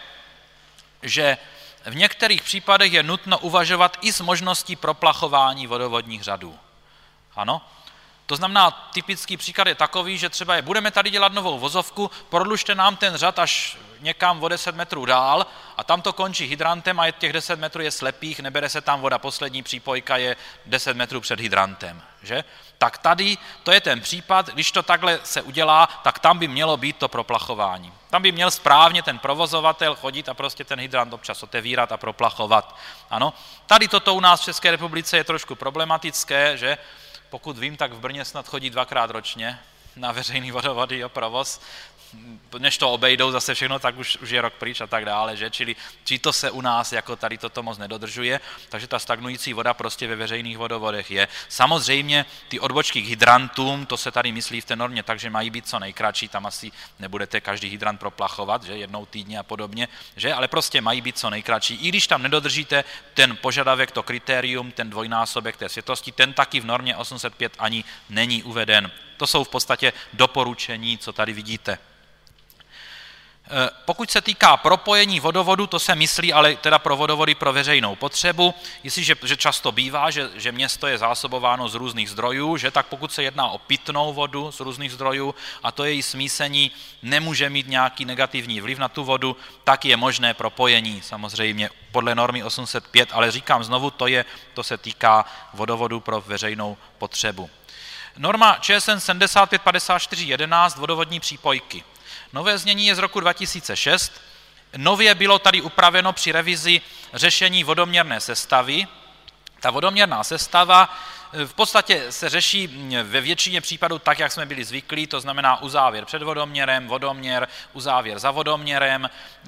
že v některých případech je nutno uvažovat i s možností proplachování vodovodních řadů. Ano? To znamená, typický příklad je takový, že třeba je, budeme tady dělat novou vozovku, prodlužte nám ten řad až někam o deset metrů dál a tam to končí hydrantem a těch deset metrů je slepých, nebere se tam voda, poslední přípojka je deset metrů před hydrantem. Že? Tak tady to je ten případ, když to takhle se udělá, tak tam by mělo být to proplachování. Tam by měl správně ten provozovatel chodit a prostě ten hydrant občas otevírat a proplachovat. Ano? Tady toto u nás v České republice je trošku problematické, že? Pokud vím, tak v Brně snad chodí dvakrát ročně na veřejný vodovody a provoz. Než to obejdou zase všechno, tak už, už je rok pryč a tak dále. Že? Čili, čili to se u nás jako tady toto moc nedodržuje, takže ta stagnující voda prostě ve veřejných vodovodech je. Samozřejmě ty odbočky k hydrantům, to se tady myslí v té normě, takže mají být co nejkratší, tam asi nebudete každý hydrant proplachovat, že? Jednou týdně a podobně, že? Ale prostě mají být co nejkratší. I když tam nedodržíte ten požadavek, to kritérium, ten dvojnásobek té světlosti, ten taky v normě osm set pět ani není uveden. To jsou v podstatě doporučení, co tady vidíte. Pokud se týká propojení vodovodu, to se myslí ale teda pro vodovody pro veřejnou potřebu, jestliže že často bývá, že, že město je zásobováno z různých zdrojů, že tak pokud se jedná o pitnou vodu z různých zdrojů a to její smísení nemůže mít nějaký negativní vliv na tu vodu, tak je možné propojení, samozřejmě podle normy osm set pět, ale říkám znovu, to, je, to se týká vodovodu pro veřejnou potřebu. Norma Č S N sedmdesát pět padesát čtyři jedenáct vodovodní přípojky. Nové znění je z roku dva tisíce šest. Nově bylo tady upraveno při revizi řešení vodoměrné sestavy. Ta vodoměrná sestava v podstatě se řeší ve většině případů tak, jak jsme byli zvyklí, to znamená uzávěr před vodoměrem, vodoměr, uzávěr za vodoměrem,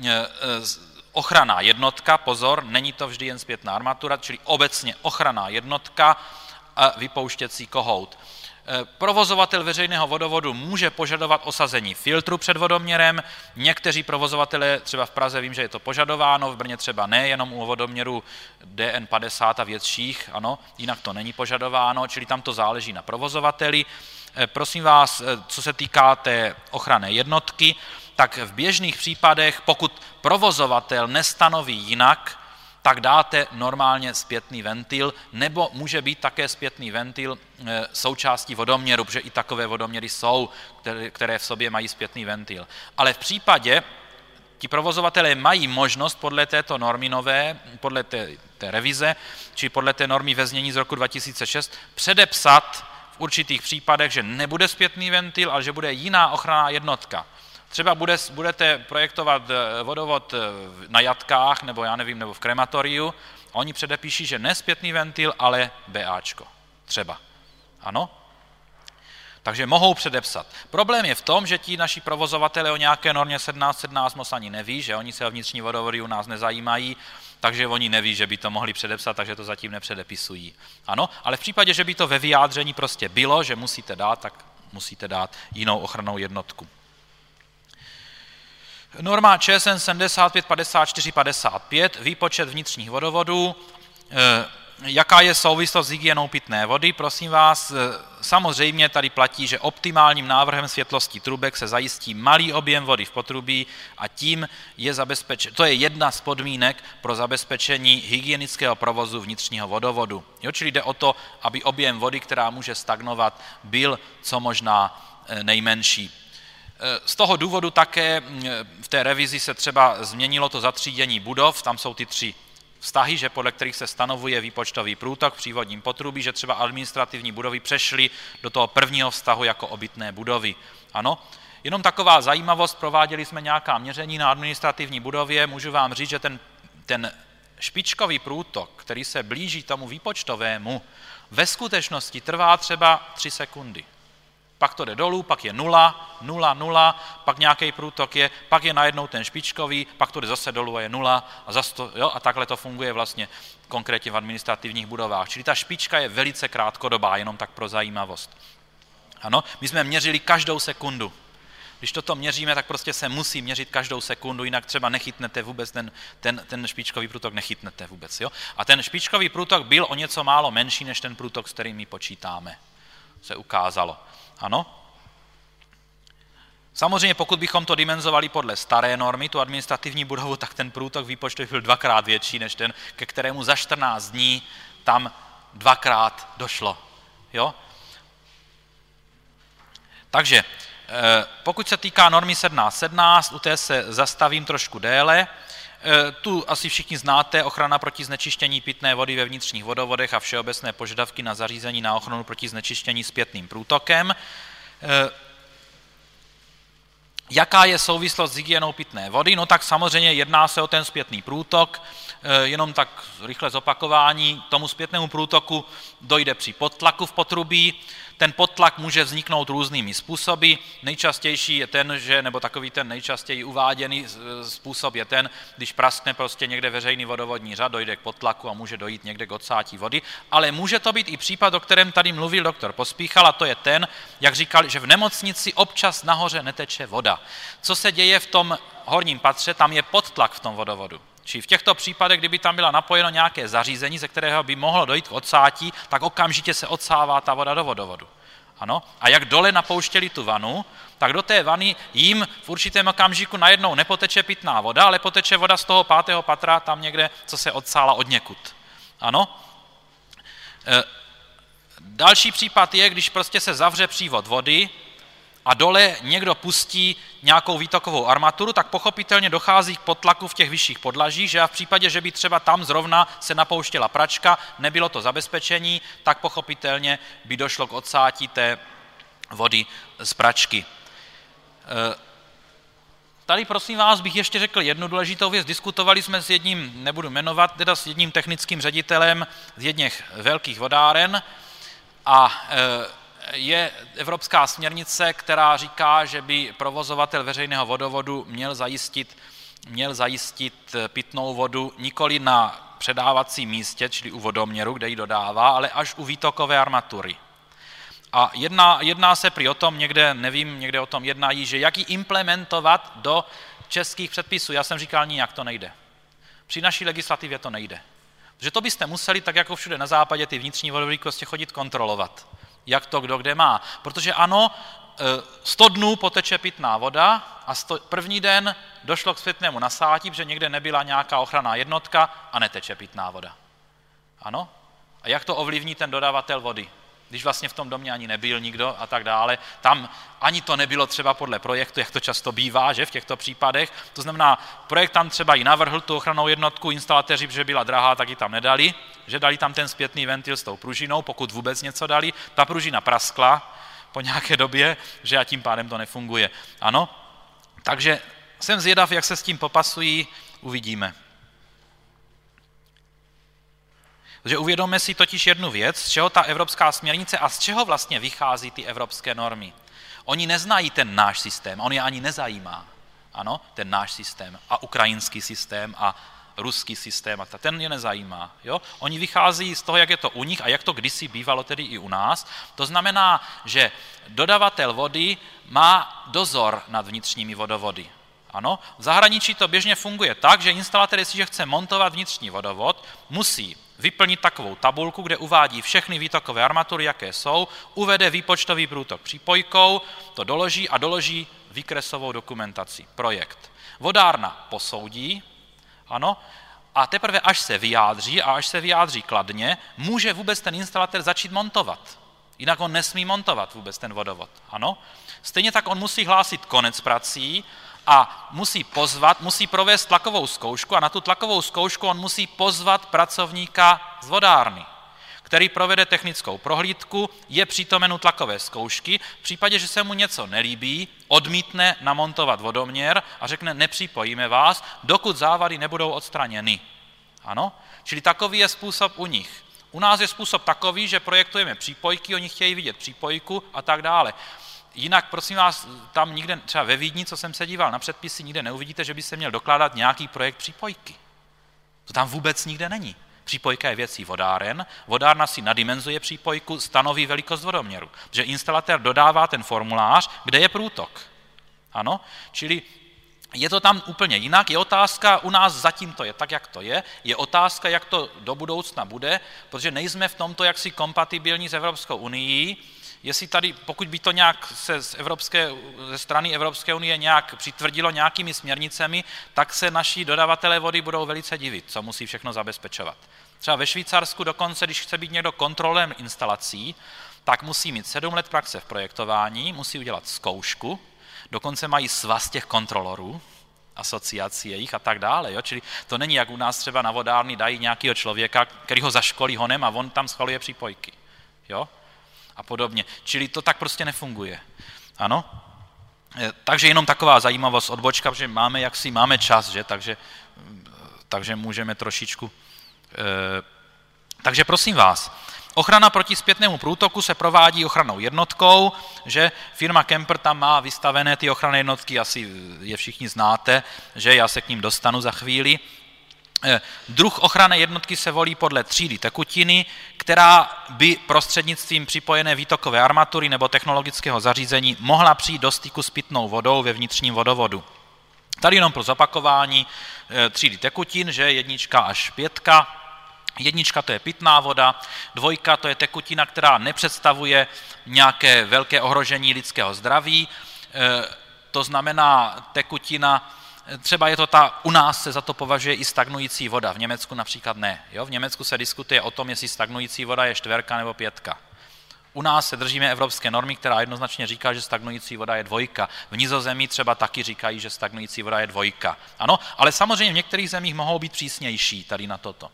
ochranná jednotka, pozor, není to vždy jen zpětná armatura, čili obecně ochranná jednotka a vypouštěcí kohout. Provozovatel veřejného vodovodu může požadovat osazení filtru před vodoměrem. Někteří provozovatelé, třeba v Praze vím, že je to požadováno, v Brně třeba ne, jenom u vodoměru D N padesát a větších, ano, jinak to není požadováno, čili tam to záleží na provozovateli. Prosím vás, co se týká té ochranné jednotky, tak v běžných případech, pokud provozovatel nestanoví jinak, tak dáte normálně zpětný ventil, nebo může být také zpětný ventil součástí vodoměru, protože i takové vodoměry jsou, které, které v sobě mají zpětný ventil. Ale v případě, ti provozovatelé mají možnost podle této normy nové, podle té, té revize, či podle té normy ve znění z roku dva tisíce šest, předepsat v určitých případech, že nebude zpětný ventil, ale že bude jiná ochranná jednotka. Třeba bude, budete projektovat vodovod na jatkách, nebo já nevím, nebo v krematoriu, a oni předepíší, že ne zpětný ventil, ale BAčko. Třeba. Ano? Takže mohou předepsat. Problém je v tom, že ti naši provozovatelé o nějaké normě sedmnáct sedmnáct moc ani neví, že oni se o vnitřní vodovody u nás nezajímají, takže oni neví, že by to mohli předepsat, takže to zatím nepředepisují. Ano? Ale v případě, že by to ve vyjádření prostě bylo, že musíte dát, tak musíte dát jinou ochrannou jednotku. Norma Č S N sedmdesát pět padesát čtyři padesát pět, výpočet vnitřních vodovodů. Jaká je souvislost s hygienou pitné vody? Prosím vás, samozřejmě tady platí, že optimálním návrhem světlosti trubek se zajistí malý objem vody v potrubí a tím je zabezpečen, to je jedna z podmínek pro zabezpečení hygienického provozu vnitřního vodovodu. Jo, čili jde o to, aby objem vody, která může stagnovat, byl co možná nejmenší. Z toho důvodu také v té revizi se třeba změnilo to zatřídění budov, tam jsou ty tři vztahy, že podle kterých se stanovuje výpočtový průtok v přívodním potrubí, že třeba administrativní budovy přešly do toho prvního vztahu jako obytné budovy. Ano, jenom taková zajímavost, prováděli jsme nějaká měření na administrativní budově, můžu vám říct, že ten, ten špičkový průtok, který se blíží tomu výpočtovému, ve skutečnosti trvá třeba tři sekundy. Pak to jde dolů, pak je nula, nula, nula, pak nějaký průtok je, pak je najednou ten špičkový, pak to jde zase dolů a je nula a, zase to, jo, a takhle to funguje vlastně konkrétně v administrativních budovách. Čili ta špička je velice krátkodobá, jenom tak pro zajímavost. Ano, my jsme měřili každou sekundu. Když toto měříme, tak prostě se musí měřit každou sekundu, jinak třeba nechytnete vůbec ten, ten, ten špičkový průtok, nechytnete vůbec. Jo? A ten špičkový průtok byl o něco málo menší, než ten průtok, s kterým my počítáme. Se ukázalo. Ano? Samozřejmě, pokud bychom to dimenzovali podle staré normy, tu administrativní budovu, tak ten průtok výpočtu byl dvakrát větší, než ten, ke kterému za čtrnáct dní tam dvakrát došlo. Jo? Takže, pokud se týká normy sedmnáct sedmnáct, u té se zastavím trošku déle. Tu asi všichni znáte, ochrana proti znečištění pitné vody ve vnitřních vodovodech a všeobecné požadavky na zařízení na ochranu proti znečištění zpětným průtokem. Jaká je souvislost s hygienou pitné vody? No tak samozřejmě jedná se o ten zpětný průtok, jenom tak rychle zopakování, k tomu zpětnému průtoku dojde při podtlaku v potrubí. Ten podtlak může vzniknout různými způsoby. Nejčastější je ten, že, nebo takový ten nejčastěji uváděný způsob je ten, když praskne prostě někde veřejný vodovodní řad, dojde k podtlaku a může dojít někde k odsátí vody. Ale může to být i případ, o kterém tady mluvil doktor Pospíchal, a to je ten, jak říkal, že v nemocnici občas nahoře neteče voda. Co se děje v tom horním patře, tam je podtlak v tom vodovodu. Čili v těchto případech, kdyby tam byla napojeno nějaké zařízení, ze kterého by mohlo dojít k odsátí, tak okamžitě se odsává ta voda do vodovodu. Ano? A jak dole napouštěli tu vanu, tak do té vany jim v určitém okamžiku najednou nepoteče pitná voda, ale poteče voda z toho pátého patra, tam někde, co se odsála od někud. Ano? E, další případ je, když prostě se zavře přívod vody a dole někdo pustí nějakou výtokovou armaturu, tak pochopitelně dochází k potlaku v těch vyšších podlažích, že a v případě, že by třeba tam zrovna se napouštěla pračka, nebylo to zabezpečení, tak pochopitelně by došlo k odsátí té vody z pračky. Tady prosím vás bych ještě řekl jednu důležitou věc. Diskutovali jsme s jedním, nebudu jmenovat, teda s jedním technickým ředitelem z jedněch velkých vodáren a je evropská směrnice, která říká, že by provozovatel veřejného vodovodu měl zajistit, měl zajistit pitnou vodu nikoli na předávacím místě, čili u vodoměru, kde ji dodává, ale až u výtokové armatury. A jedná, jedná se prý o tom, někde, nevím, někde o tom jednají, že jak ji implementovat do českých předpisů. Já jsem říkal, nijak to nejde. Při naší legislativě to nejde. Protože to byste museli, tak jako všude na západě, ty vnitřní vodovody prostě chodit kontrolovat. Jak to kdo kde má. Protože ano, sto dnů poteče pitná voda a sto, první den došlo k zpětnému nasátí, protože někde nebyla nějaká ochranná jednotka a neteče pitná voda. Ano? A jak to ovlivní ten dodavatel vody? Když vlastně v tom domě ani nebyl nikdo a tak dále. Tam ani to nebylo třeba podle projektu, jak to často bývá, že v těchto případech. To znamená, projekt tam třeba i navrhl tu ochrannou jednotku, instalatéři, protože byla drahá, tak ji tam nedali, že dali tam ten zpětný ventil s tou pružinou, pokud vůbec něco dali. Ta pružina praskla po nějaké době, že a tím pádem to nefunguje. Ano? Takže jsem zvědav, jak se s tím popasují, uvidíme. Takže uvědomme si totiž jednu věc, z čeho ta evropská směrnice a z čeho vlastně vychází ty evropské normy. Oni neznají ten náš systém, on je ani nezajímá. Ano, ten náš systém a ukrajinský systém a ruský systém, a ten je nezajímá. Jo? Oni vychází z toho, jak je to u nich a jak to kdysi bývalo tedy i u nás. To znamená, že dodavatel vody má dozor nad vnitřními vodovody. Ano, v zahraničí to běžně funguje tak, že instalatér, jestliže chce montovat vnitřní vodovod, musí vyplnit takovou tabulku, kde uvádí všechny výtokové armatury, jaké jsou, uvede výpočtový průtok přípojkou, to doloží a doloží výkresovou dokumentaci, projekt. Vodárna posoudí, ano, a teprve až se vyjádří a až se vyjádří kladně, může vůbec ten instalatér začít montovat. Jinak on nesmí montovat vůbec ten vodovod, ano. Stejně tak on musí hlásit konec prací a musí pozvat, musí provést tlakovou zkoušku a na tu tlakovou zkoušku on musí pozvat pracovníka z vodárny, který provede technickou prohlídku, je přítomen u tlakové zkoušky, v případě, že se mu něco nelíbí, odmítne namontovat vodoměr a řekne, nepřipojíme vás, dokud závady nebudou odstraněny. Ano? Čili takový je způsob u nich. U nás je způsob takový, že projektujeme přípojky, oni chtějí vidět přípojku a tak dále. Jinak, prosím vás, tam nikde, třeba ve Vídni, co jsem se díval na předpisy, nikde neuvidíte, že by se měl dokládat nějaký projekt přípojky. To tam vůbec nikde není. Přípojka je věcí vodáren, vodárna si nadimenzuje přípojku, stanoví velikost vodoměru, že instalatér dodává ten formulář, kde je průtok. Ano, čili je to tam úplně jinak, je otázka, u nás zatím to je tak, jak to je, je otázka, jak to do budoucna bude, protože nejsme v tomto jaksi kompatibilní s Evropskou unií. Jestli tady, pokud by to nějak se z Evropské, ze strany Evropské unie nějak přitvrdilo nějakými směrnicemi, tak se naši dodavatelé vody budou velice divit, co musí všechno zabezpečovat. Třeba ve Švýcarsku dokonce, když chce být někdo kontrolem instalací, tak musí mít sedm let praxe v projektování, musí udělat zkoušku, dokonce mají svaz těch kontrolorů, asociací jejich a tak dále. Jo? Čili to není, jak u nás třeba na vodárny dají nějakého člověka, který ho zaškolí honem a on tam schvaluje přípojky. Jo? A podobně. Čili to tak prostě nefunguje. Ano? Takže jenom taková zajímavost, odbočka, protože máme jaksi, máme čas, že? Takže, takže můžeme trošičku... Eh, takže prosím vás, ochrana proti zpětnému průtoku se provádí ochrannou jednotkou, že firma Kemper tam má vystavené ty ochranné jednotky, asi je všichni znáte, že já se k ním dostanu za chvíli. Druh ochranné jednotky se volí podle třídy tekutiny, která by prostřednictvím připojené výtokové armatury nebo technologického zařízení mohla přijít do styku s pitnou vodou ve vnitřním vodovodu. Tady jenom pro zopakování třídy tekutin, že jednička až pětka, Jednička to je pitná voda, dvojka to je tekutina, která nepředstavuje nějaké velké ohrožení lidského zdraví, to znamená tekutina, třeba je to ta, u nás se za to považuje i stagnující voda, v Německu například ne. Jo? V Německu se diskutuje o tom, jestli stagnující voda je čtverka nebo pětka. U nás se držíme evropské normy, která jednoznačně říká, že stagnující voda je dvojka. V Nizozemí třeba taky říkají, že stagnující voda je dvojka. Ano, ale samozřejmě v některých zemích mohou být přísnější tady na toto.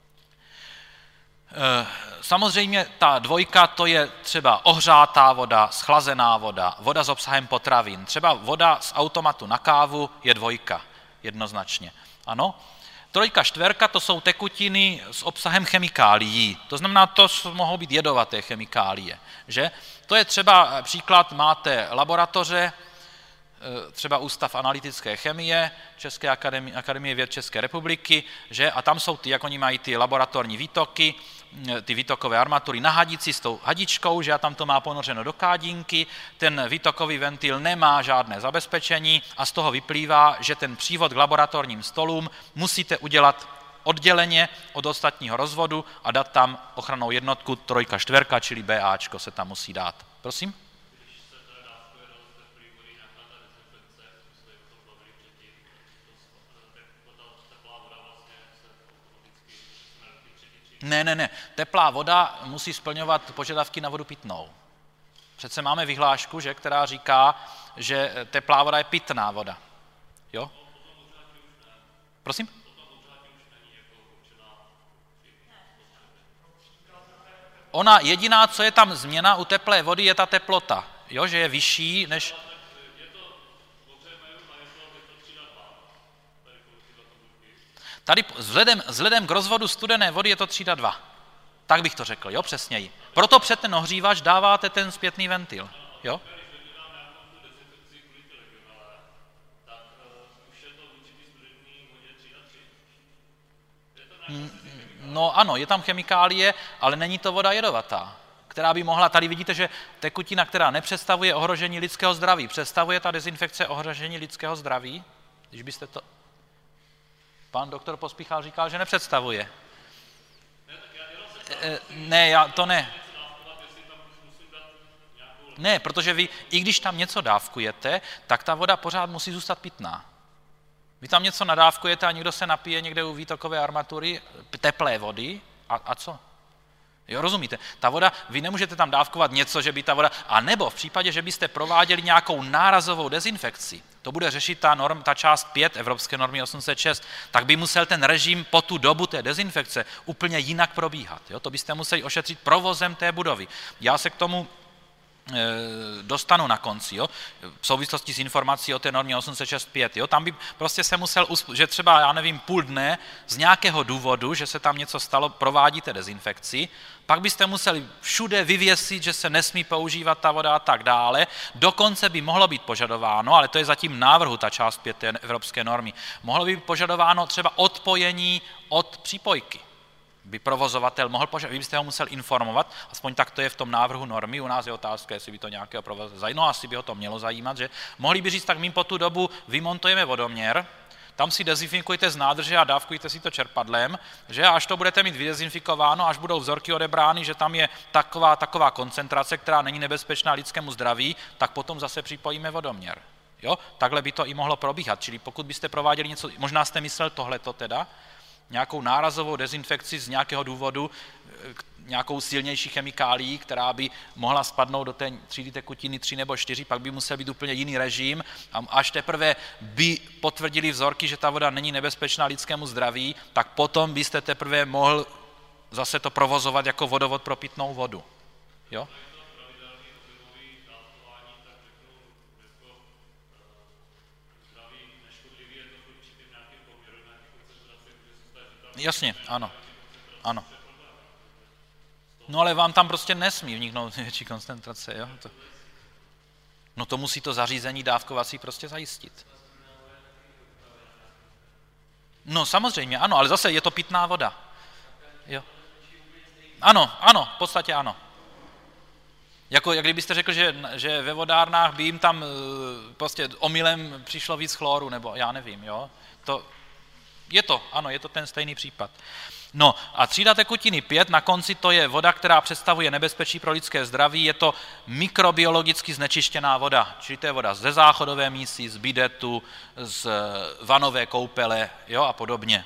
Samozřejmě ta dvojka to je třeba ohřátá voda, schlazená voda, voda s obsahem potravin. Třeba voda z automatu na kávu je dvojka, jednoznačně. Ano. Trojka, čtverka to jsou tekutiny s obsahem chemikálií. To znamená, to mohou být jedovaté chemikálie. Že? To je třeba příklad, máte laboratoře, třeba Ústav analytické chemie České akademie, akademie věd České republiky, že? A tam jsou ty, jak oni mají ty laboratorní výtoky, ty výtokové armatury na hadici s tou hadičkou, že a tam to má ponořeno do kádinky, ten výtokový ventil nemá žádné zabezpečení a z toho vyplývá, že ten přívod k laboratorním stolům musíte udělat odděleně od ostatního rozvodu a dát tam ochrannou jednotku trojka, čtverka, čili BAčko se tam musí dát. Prosím? Ne, ne, ne. Teplá voda musí splňovat požadavky na vodu pitnou. Přece máme vyhlášku, že, která říká, že teplá voda je pitná voda. Jo? Prosím? Ona jediná, co je tam změna u teplé vody, je ta teplota. Jo, že je vyšší než... Tady vzhledem, vzhledem k rozvodu studené vody je to třída dva. Tak bych to řekl, jo, přesněji. Proto před ten ohřívač dáváte ten zpětný ventil, jo? No ano, je tam chemikálie, ale není to voda jedovatá, která by mohla, tady vidíte, že tekutina, která nepředstavuje ohrožení lidského zdraví, představuje ta dezinfekce ohrožení lidského zdraví, když byste to... Pan doktor Pospíchal říkal, že nepředstavuje. Ne, já to ne. Ne, protože vy, i když tam něco dávkujete, tak ta voda pořád musí zůstat pitná. Vy tam něco nadávkujete a někdo se napije někde u výtokové armatury teplé vody a, a co? Jo, rozumíte? Ta voda, vy nemůžete tam dávkovat něco, že by ta voda... A nebo v případě, že byste prováděli nějakou nárazovou dezinfekci, to bude řešit ta, norm, ta část pět Evropské normy osm set šest, tak by musel ten režim po tu dobu té dezinfekce úplně jinak probíhat. Jo? To byste museli ošetřit provozem té budovy. Já se k tomu dostanu na konci, jo? V souvislosti s informací o té normě osm set šest pět. Jo? Tam by prostě se musel, že třeba, já nevím, půl dne z nějakého důvodu, že se tam něco stalo, provádíte dezinfekci, pak byste museli všude vyvěsit, že se nesmí používat ta voda a tak dále. Dokonce by mohlo být požadováno, ale to je zatím návrhu, ta část pět té evropské normy, mohlo by být požadováno třeba odpojení od přípojky. By provozovatel mohl požadovat, vy byste ho musel informovat, aspoň tak to je v tom návrhu normy, u nás je otázka, jestli by to nějakého provozovatele zajímalo, no asi by ho to mělo zajímat, že mohli by říct, tak my po tu dobu vymontujeme vodoměr, tam si dezinfikujte z nádrže a dávkujte si to čerpadlem, že až to budete mít vydezinfikováno, až budou vzorky odebrány, že tam je taková, taková koncentrace, která není nebezpečná lidskému zdraví, tak potom zase připojíme vodoměr. Jo? Takhle by to i mohlo probíhat, čili pokud byste prováděli něco, možná jste myslel tohleto teda, nějakou nárazovou dezinfekci z nějakého důvodu, nějakou silnější chemikálií, která by mohla spadnout do té třídy tekutiny tři nebo čtyři, pak by musel být úplně jiný režim a až teprve by potvrdili vzorky, že ta voda není nebezpečná lidskému zdraví, tak potom byste teprve mohl zase to provozovat jako vodovod pro pitnou vodu. Jo? Jasně, ano, ano. No ale vám tam prostě nesmí vniknout větší koncentrace, jo? To... No to musí to zařízení dávkovací prostě zajistit. No samozřejmě, ano, ale zase je to pitná voda. Jo. Ano, ano, v podstatě ano. Jako, jak kdybyste řekl, že, že ve vodárnách by jim tam prostě omylem přišlo víc chloru, nebo já nevím, jo? To... Je to, ano, je to ten stejný případ. No a třída tekutiny pět, na konci to je voda, která představuje nebezpečí pro lidské zdraví, je to mikrobiologicky znečištěná voda, čili to je voda ze záchodové mísy, z bidetu, z vanové koupele, jo, a podobně.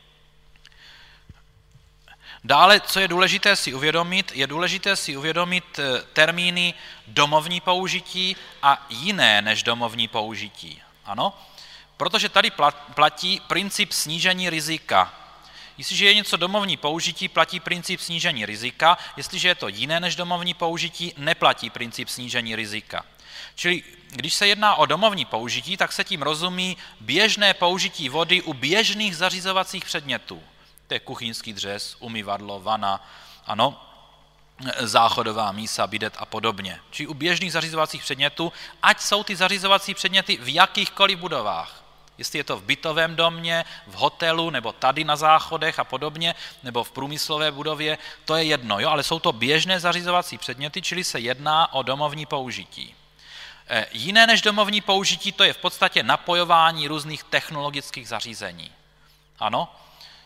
Dále, co je důležité si uvědomit, je důležité si uvědomit termíny domovní použití a jiné než domovní použití. Ano? Protože tady platí princip snížení rizika. Jestliže je něco domovní použití, platí princip snížení rizika, jestliže je to jiné než domovní použití, neplatí princip snížení rizika. Čili když se jedná o domovní použití, tak se tím rozumí běžné použití vody u běžných zařizovacích předmětů. To je kuchyňský dřez, umyvadlo, vana, ano, záchodová mísa, bidet a podobně. Čili u běžných zařizovacích předmětů, ať jsou ty zařizovací předměty v jakýchkoliv budovách. Jestli je to v bytovém domě, v hotelu, nebo tady na záchodech a podobně, nebo v průmyslové budově, to je jedno, jo? Ale jsou to běžné zařizovací předměty, čili se jedná o domovní použití. E, jiné než domovní použití, to je v podstatě napojování různých technologických zařízení. Ano?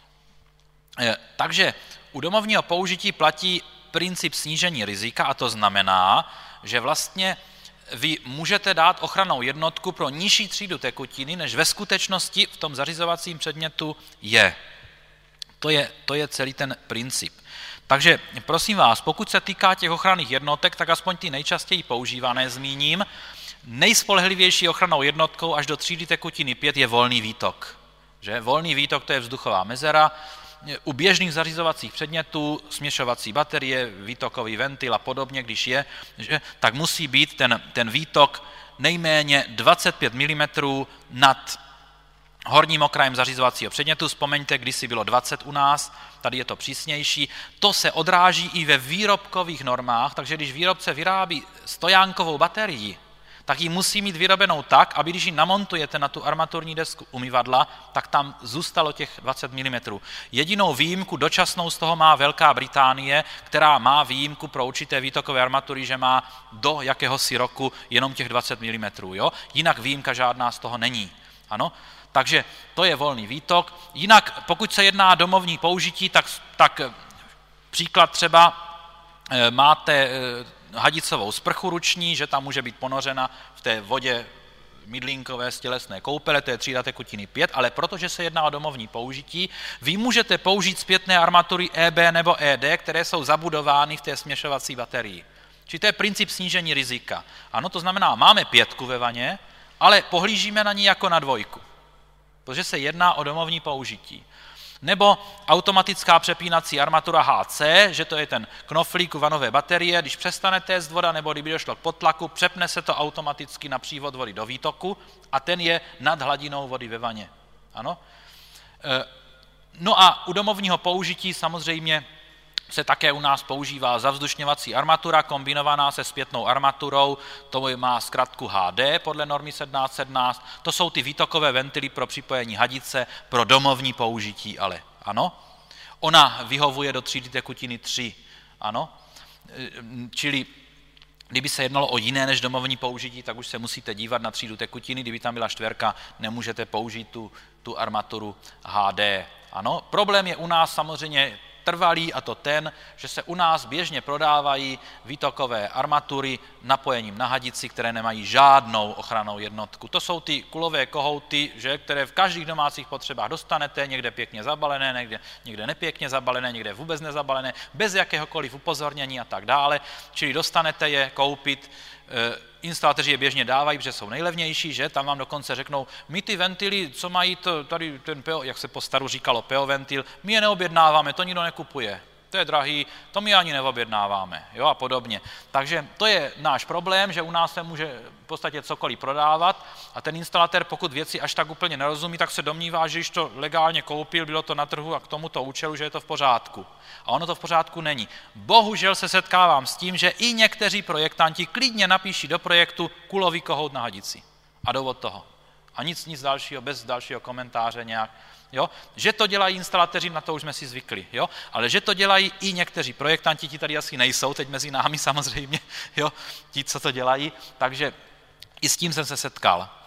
E, takže u domovního použití platí princip snížení rizika a to znamená, že vlastně vy můžete dát ochrannou jednotku pro nižší třídu tekutiny, než ve skutečnosti v tom zařizovacím předmětu je. To je, to je celý ten princip. Takže prosím vás, pokud se týká těch ochranných jednotek, tak aspoň ty nejčastěji používané zmíním. Nejspolehlivější ochrannou jednotkou až do třídy tekutiny pět je volný výtok. Že? Volný výtok to je vzduchová mezera. U běžných zařizovacích předmětů, směšovací baterie, výtokový ventil a podobně, když je, že, tak musí být ten, ten výtok nejméně dvacet pět milimetrů nad horním okrajem zařizovacího předmětu. Vzpomeňte, kdysi bylo dvacet u nás, tady je to přísnější. To se odráží i ve výrobkových normách, takže když výrobce vyrábí stojánkovou baterii, tak ji musí mít vyrobenou tak, aby když ji namontujete na tu armaturní desku umyvadla, tak tam zůstalo těch dvacet milimetrů. Jedinou výjimku dočasnou z toho má Velká Británie, která má výjimku pro určité výtokové armatury, že má do jakéhosi roku jenom těch dvacet milimetrů. Jo? Jinak výjimka žádná z toho není. Ano? Takže to je volný výtok. Jinak, pokud se jedná domovní použití, tak, tak příklad třeba máte hadicovou sprchu ruční, že tam může být ponořena v té vodě mydlinkové z tělesné koupele, to je třída tekutiny pět, ale protože se jedná o domovní použití, vy můžete použít zpětné armatury E B nebo E D, které jsou zabudovány v té směšovací baterii. Čili to je princip snížení rizika. Ano, to znamená, máme pětku ve vaně, ale pohlížíme na ní jako na dvojku, protože se jedná o domovní použití. Nebo automatická přepínací armatura H C, že to je ten knoflík u vanové baterie, když přestane téct voda nebo kdyby došlo k potlaku, přepne se to automaticky na přívod vody do výtoku a ten je nad hladinou vody ve vaně. Ano? No a u domovního použití samozřejmě se také u nás používá zavzdušňovací armatura kombinovaná se zpětnou armaturou, to má zkratku H D podle normy sedmnáct sedmnáct, to jsou ty výtokové ventily pro připojení hadice pro domovní použití, ale ano. Ona vyhovuje do třídy tekutiny tři, ano. Čili kdyby se jednalo o jiné než domovní použití, tak už se musíte dívat na třídu tekutiny, kdyby tam byla čtverka, nemůžete použít tu, tu armaturu H D. Ano. Problém je u nás samozřejmě trvalý, a to ten, že se u nás běžně prodávají výtokové armatury napojením na hadici, které nemají žádnou ochrannou jednotku. To jsou ty kulové kohouty, že, které v každých domácích potřebách dostanete, někde pěkně zabalené, někde, někde nepěkně zabalené, někde vůbec nezabalené, bez jakéhokoliv upozornění a tak dále. Čili dostanete je koupit, instalatéři je běžně dávají, protože jsou nejlevnější, že tam vám dokonce řeknou, my ty ventily, co mají to, tady ten P O, jak se po staru říkalo P O ventil, my je neobjednáváme, to nikdo nekupuje. To je drahý, to my ani neobjednáváme, jo, a podobně. Takže to je náš problém, že u nás se může v podstatě cokoliv prodávat a ten instalatér, pokud věci až tak úplně nerozumí, tak se domnívá, že když to legálně koupil, bylo to na trhu a k tomuto účelu, že je to v pořádku. A ono to v pořádku není. Bohužel se setkávám s tím, že i někteří projektanti klidně napíší do projektu kulový kohout na hadici a jdou od toho. A nic, nic dalšího, bez dalšího komentáře nějak. Jo? Že to dělají instalatéři, na to už jsme si zvykli, jo? Ale že to dělají i někteří projektanti, ti tady asi nejsou, teď mezi námi samozřejmě, jo? Ti, co to dělají, takže i s tím jsem se setkal.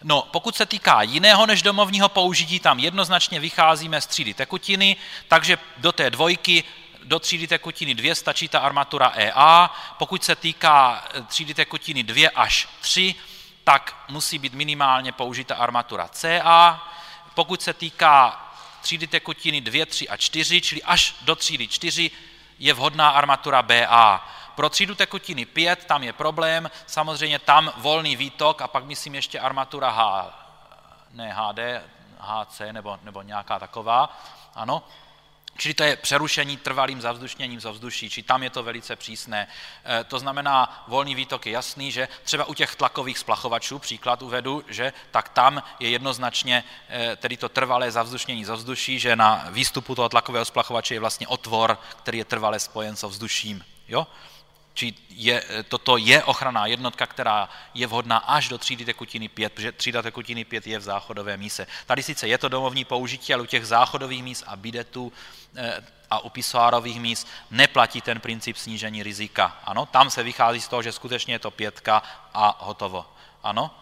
No, pokud se týká jiného než domovního použití, tam jednoznačně vycházíme z třídy tekutiny, takže do té dvojky, do třídy tekutiny dvě stačí ta armatura E A. Pokud se týká třídy tekutiny dvě až tři, tak musí být minimálně použita armatura C A. Pokud se týká třídy tekutiny dvě, tři a čtyři, čili až do třídy čtyři, je vhodná armatura B A. Pro třídu tekutiny pět tam je problém, samozřejmě tam volný výtok a pak myslím ještě armatura H, ne H D, H C nebo, nebo nějaká taková, ano. Čili to je přerušení trvalým zavzdušněním z ovzduší, čili tam je to velice přísné. E, to znamená, volný výtok je jasný, že třeba u těch tlakových splachovačů, příklad uvedu, že tak tam je jednoznačně e, tedy to trvalé zavzdušnění z ovzduší, že na výstupu toho tlakového splachovače je vlastně otvor, který je trvale spojen s ovzduším. Jo? Či je, toto je ochranná jednotka, která je vhodná až do třídy tekutiny pět, protože třída tekutiny pět je v záchodové míse. Tady sice je to domovní použití, ale u těch záchodových míst a bidetů a u pisoárových míst neplatí ten princip snížení rizika. Ano, tam se vychází z toho, že skutečně je to pětka a hotovo. Ano.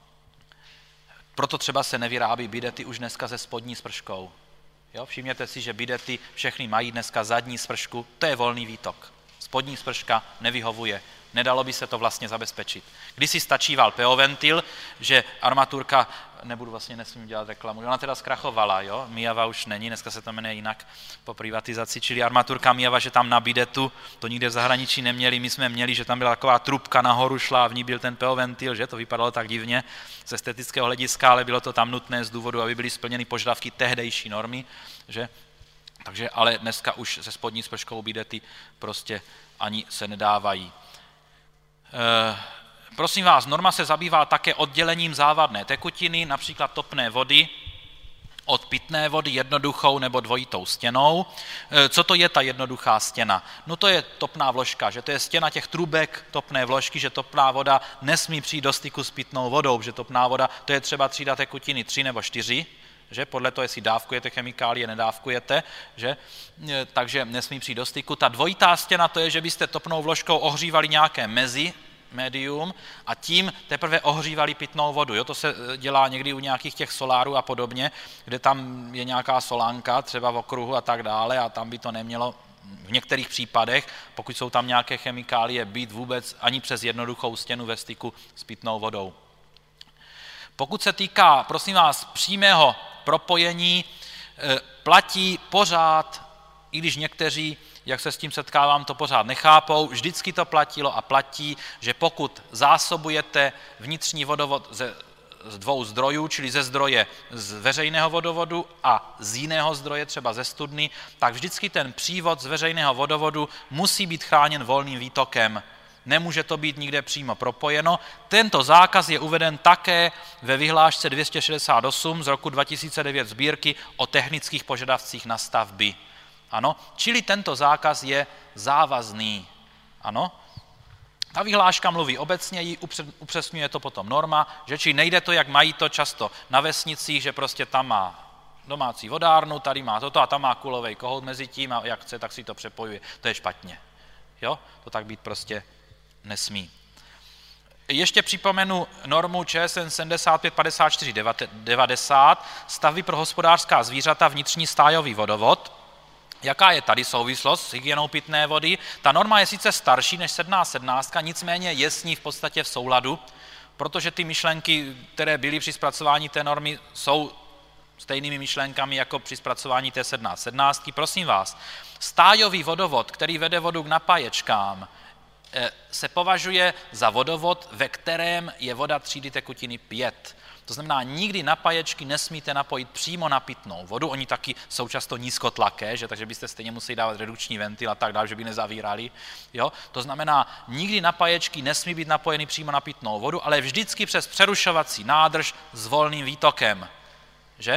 Proto třeba se nevyrábí bidety už dneska se spodní sprškou. Jo? Všimněte si, že bidety všechny mají dneska zadní spršku, to je volný výtok. Spodní sprška nevyhovuje. Nedalo by se to vlastně zabezpečit. Když si stačíval peoventil, že armaturka, nebudu vlastně nesmím dělat reklamu, ona teda zkrachovala, jo? Mijava už není, dneska se to jmenuje jinak po privatizaci, čili armaturka Mijava, že tam na bidetu, to nikde v zahraničí neměli, my jsme měli, že tam byla taková trubka nahoru šla a v ní byl ten peoventil, že to vypadalo tak divně z estetického hlediska, ale bylo to tam nutné z důvodu, aby byly splněny požadavky tehdejší normy, že? Takže ale dneska už se spodní sprškou bidety prostě ani se nedávají. E, prosím vás, norma se zabývá také oddělením závadné tekutiny, například topné vody, od pitné vody jednoduchou nebo dvojitou stěnou. E, co to je ta jednoduchá stěna? No to je topná vložka, že to je stěna těch trubek topné vložky, že topná voda nesmí přijít do styku s pitnou vodou, že topná voda, to je třeba třída tekutiny tři nebo čtyři, že podle toho, jestli dávkujete chemikálie, nedávkujete, že? Takže nesmí přijít do styku. Ta dvojitá stěna, to je, že byste topnou vložkou ohřívali nějaké mezi, médium, a tím teprve ohřívali pitnou vodu. Jo? To se dělá někdy u nějakých těch solárů a podobně, kde tam je nějaká solánka, třeba v okruhu a tak dále, a tam by to nemělo v některých případech, pokud jsou tam nějaké chemikálie, být vůbec ani přes jednoduchou stěnu ve styku s pitnou vodou. Pokud se týká, prosím vás, přímého propojení, platí pořád, i když někteří, jak se s tím setkávám, to pořád nechápou, vždycky to platilo a platí, že pokud zásobujete vnitřní vodovod ze z dvou zdrojů, čili ze zdroje z veřejného vodovodu a z jiného zdroje, třeba ze studny, tak vždycky ten přívod z veřejného vodovodu musí být chráněn volným výtokem. Nemůže to být nikde přímo propojeno. Tento zákaz je uveden také ve vyhlášce dvě stě šedesát osm z roku dva tisíce devět sbírky o technických požadavcích na stavby. Ano, čili tento zákaz je závazný. Ano. Ta vyhláška mluví obecněji, upřesňuje to potom norma, že či nejde to, jak mají to často na vesnicích, že prostě tam má domácí vodárnu, tady má toto a tam má kulovej kohout mezi tím a jak chce, tak si to přepojuje. To je špatně. Jo? To tak být prostě nesmí. Ještě připomenu normu Č S N sedmdesát pět padesát čtyři devadesát, stavby pro hospodářská zvířata, vnitřní stájový vodovod. Jaká je tady souvislost s hygienou pitné vody? Ta norma je sice starší než sedmnáct sedmnáct, nicméně je s ní v podstatě v souladu, protože ty myšlenky, které byly při zpracování té normy, jsou stejnými myšlenkami jako při zpracování té sedmnáct sedmnáct. Prosím vás, stájový vodovod, který vede vodu k napáječkám, se považuje za vodovod, ve kterém je voda třídy tekutiny pět. To znamená, nikdy napáječky nesmíte napojit přímo na pitnou vodu, oni taky jsou často nízkotlaké, že, takže byste stejně museli dávat redukční ventil a tak dále, že by nezavírali. Jo? To znamená, nikdy napáječky nesmí být napojeny přímo na pitnou vodu, ale vždycky přes přerušovací nádrž s volným výtokem. Že?